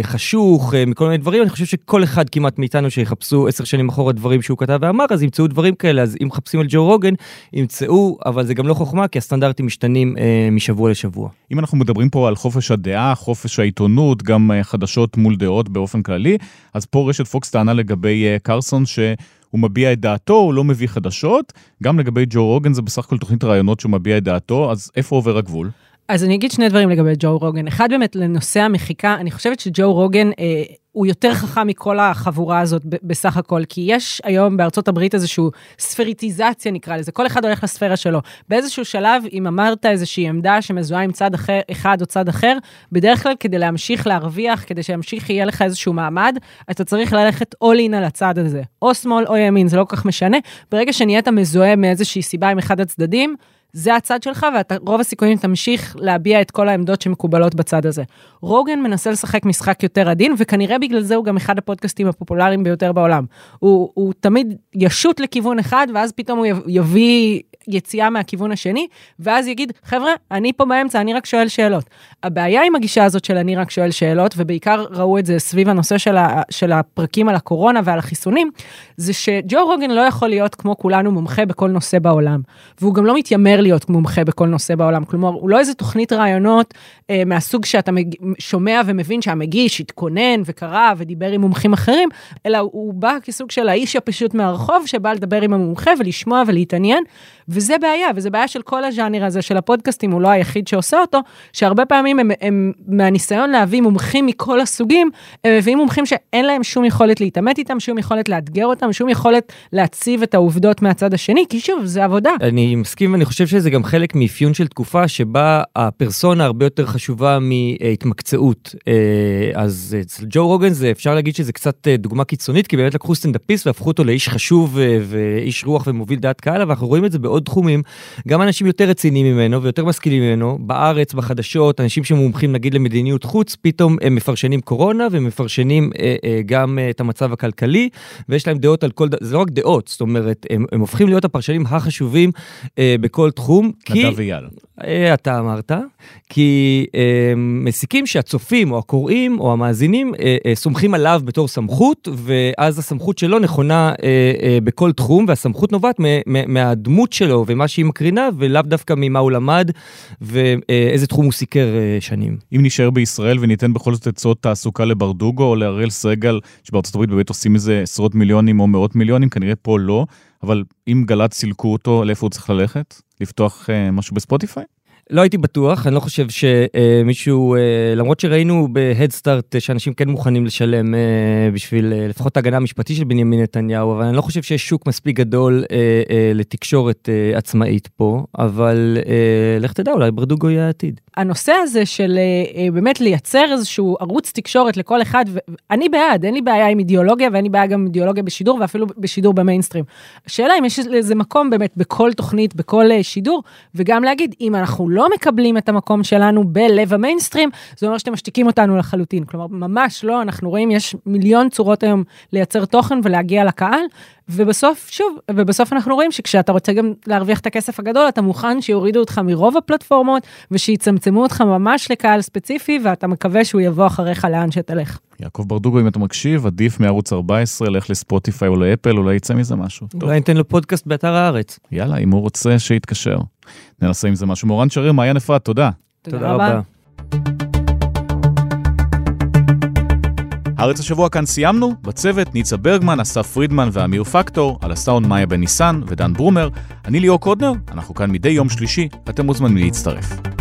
חשוך, מכל מיני דברים. אני חושב שכל אחד כמעט מאיתנו שיחפשו 10 שנים אחורה דברים שהוא כתב ואמר, אז ימצאו דברים כאלה. אז אם מחפשים על ג'ו רוגן, ימצאו, אבל זה גם לא חוכמה, כי הסטנדרטים משתנים משבוע לשבוע. אם אנחנו מדברים פה על חופש הדעה, חופש העיתונות, גם חדשות מול דעות באופן כללי, אז פה רשת פוקס טענה לגבי קרסון הוא מביע את דעתו, הוא לא מביא חדשות, גם לגבי ג'ו רוגן זה בסך הכל תוכנית רעיונות שהוא מביע את דעתו, אז איפה עובר הגבול? אז אני אגיד שני דברים לגבי ג'ו רוגן. אחד באמת לנושא המחיקה, אני חושבת שג'ו רוגן הוא יותר חכם מכל החבורה הזאת בסך הכל, כי יש היום בארצות הברית איזושהי ספריטיזציה נקרא לזה, כל אחד הולך לספירה שלו. באיזשהו שלב, אם אמרת איזושהי עמדה שמזוהה עם צד אחר, אחד או צד אחר, בדרך כלל כדי להמשיך להרוויח, כדי שימשיך יהיה לך איזשהו מעמד, אתה צריך ללכת all in על הצד הזה. או שמאל או ימין, זה לא כל כך משנה. ברגע שנהיית מזוהה מאיזושהי סיבה עם אחד הצדדים, זה הצד שלך, ורוב הסיכויים תמשיך להביע את כל העמדות שמקובלות בצד הזה. רוגן מנסה לשחק משחק יותר עדין, וכנראה בגלל זה הוא גם אחד הפודקאסטים הפופולריים ביותר בעולם. הוא תמיד ישוט לכיוון אחד, ואז פתאום הוא יביא יציאה מהכיוון השני, ואז יגיד, חבר'ה, אני פה באמצע, אני רק שואל שאלות. הבעיה עם הגישה הזאת של אני רק שואל שאלות, ובעיקר ראו את זה סביב הנושא של הפרקים על הקורונה ועל החיסונים, זה שג'ו רוגן לא יכול להיות כמו כולנו מומחה בכל נושא בעולם, והוא גם לא מתיימר להיות מומחה בכל נושא בעולם, כלומר, הוא לא איזה תוכנית רעיונות מהסוג שאתה שומע ומבין שהמגיש התכונן וקרא ודיבר עם מומחים אחרים, אלא הוא בא כסוג של האיש הפשוט מהרחוב, שבא לדבר עם המומחה ולשמוע ולהתעניין, וזה בעיה, וזה בעיה של כל הז'אנר הזה של הפודקאסטים, הוא לא היחיד שעושה אותו, שהרבה פעמים הם מהניסיון להביא מומחים מכל הסוגים, הם מביאים מומחים שאין להם שום יכולת להתאמת איתם, שום יכולת לאתגר אותם, שום יכולת להציב את העובדות מהצד השני, כי שוב, זה עבודה. אני מסכים, ואני חושב שזה גם חלק מאפיון של תקופה, שבה הפרסונה הרבה יותר חשובה מהתמקצעות. אז אצל ג'ו רוגן זה אפשר להגיד שזה קצת דוגמה קיצונית, כי באמת לקחו סטנדאפיסט והפכו אותו לאיש חשוב ואיש רוח ומוביל דעת קהל, ואנחנו רואים את זה בעוד תחומים, גם אנשים יותר רציניים ממנו ויותר משכילים ממנו, בארץ, בחדשות, אנשים שמומחים נגיד למדיניות חוץ, פתאום הם מפרשנים קורונה ומפרשנים גם את המצב הכלכלי, ויש להם דעות על כל, זה לא רק דעות, זאת אומרת, הם הופכים להיות הפרשנים החשובים בכל תחום. נדב ויאל. אתה אמרת, כי מסיקים שהצופים או הקוראים או המאזינים סומכים עליו בתור סמכות, ואז הסמכות שלו נכונה בכל תחום, והסמכות נובעת מהדמות שלו ומה שהיא מקרינה, ולאו דווקא ממה הוא למד ואיזה תחום הוא סיקר שנים. אם נשאר בישראל וניתן בכל זאת עצות תעסוקה לברדוגו או להראל סגל, שבארצות הברית באמת עושים איזה עשרות מיליונים או מאות מיליונים, כנראה פה לא, אבל אם גל"צ סילקו אותו, לאיפה הוא צריך ללכת? לפתוח משהו בספוטיפיי? לא הייתי בטוח, אני לא חושב שמישהו, למרות שראינו בהדסטארט שאנשים כן מוכנים לשלם בשביל לפחות ההגנה המשפטית של בנימין נתניהו, אבל אני לא חושב שיש שוק מספיק גדול לתקשורת עצמאית פה, אבל לך תדע, אולי ברדוגו יהיה העתיד. הנושא הזה של באמת לייצר איזשהו ערוץ תקשורת לכל אחד, אני בעד, אין לי בעיה עם אידיאולוגיה, ואין לי בעיה גם עם אידיאולוגיה בשידור, ואפילו בשידור במיינסטרים. השאלה אם יש איזה מקום באמת בכל תוכנית, בכל שידור, וגם להגיד, אם אנחנו לא מקבלים את המקום שלנו בלב המיינסטרים, זה אומר שאתם משתיקים אותנו לחלוטין. כלומר, ממש לא, אנחנו רואים, יש מיליון צורות היום לייצר תוכן ולהגיע לקהל, ובסוף, שוב, ובסוף אנחנו רואים שכשאתה רוצה גם להרוויח את הכסף הגדול, אתה מוכן שיורידו אותך מרוב הפלטפורמות, ושיצמצמו אותך ממש לקהל ספציפי, ואתה מקווה שהוא יבוא אחריך לאן שתלך. יעקב ברדוגו, אם אתה מקשיב, עדיף מערוץ 14, לך לספוטיפיי או לאפל, אולי יצא מזה משהו. אולי ניתן לו פודקאסט באתר הארץ. יאללה, אם הוא רוצה שיתקשר. ננסה עם זה משהו. מורן שריר, מעיין אפרת, תודה. תודה רבה. הארץ השבוע כאן סיימנו, בצוות ניצה ברגמן, אסף פרידמן ואמיר פקטור, על הסאונד מאיה בן ניסן ודן ברומר, אני ליאור קודנר, אנחנו כאן מדי יום שלישי, אתם מוזמנים להצטרף.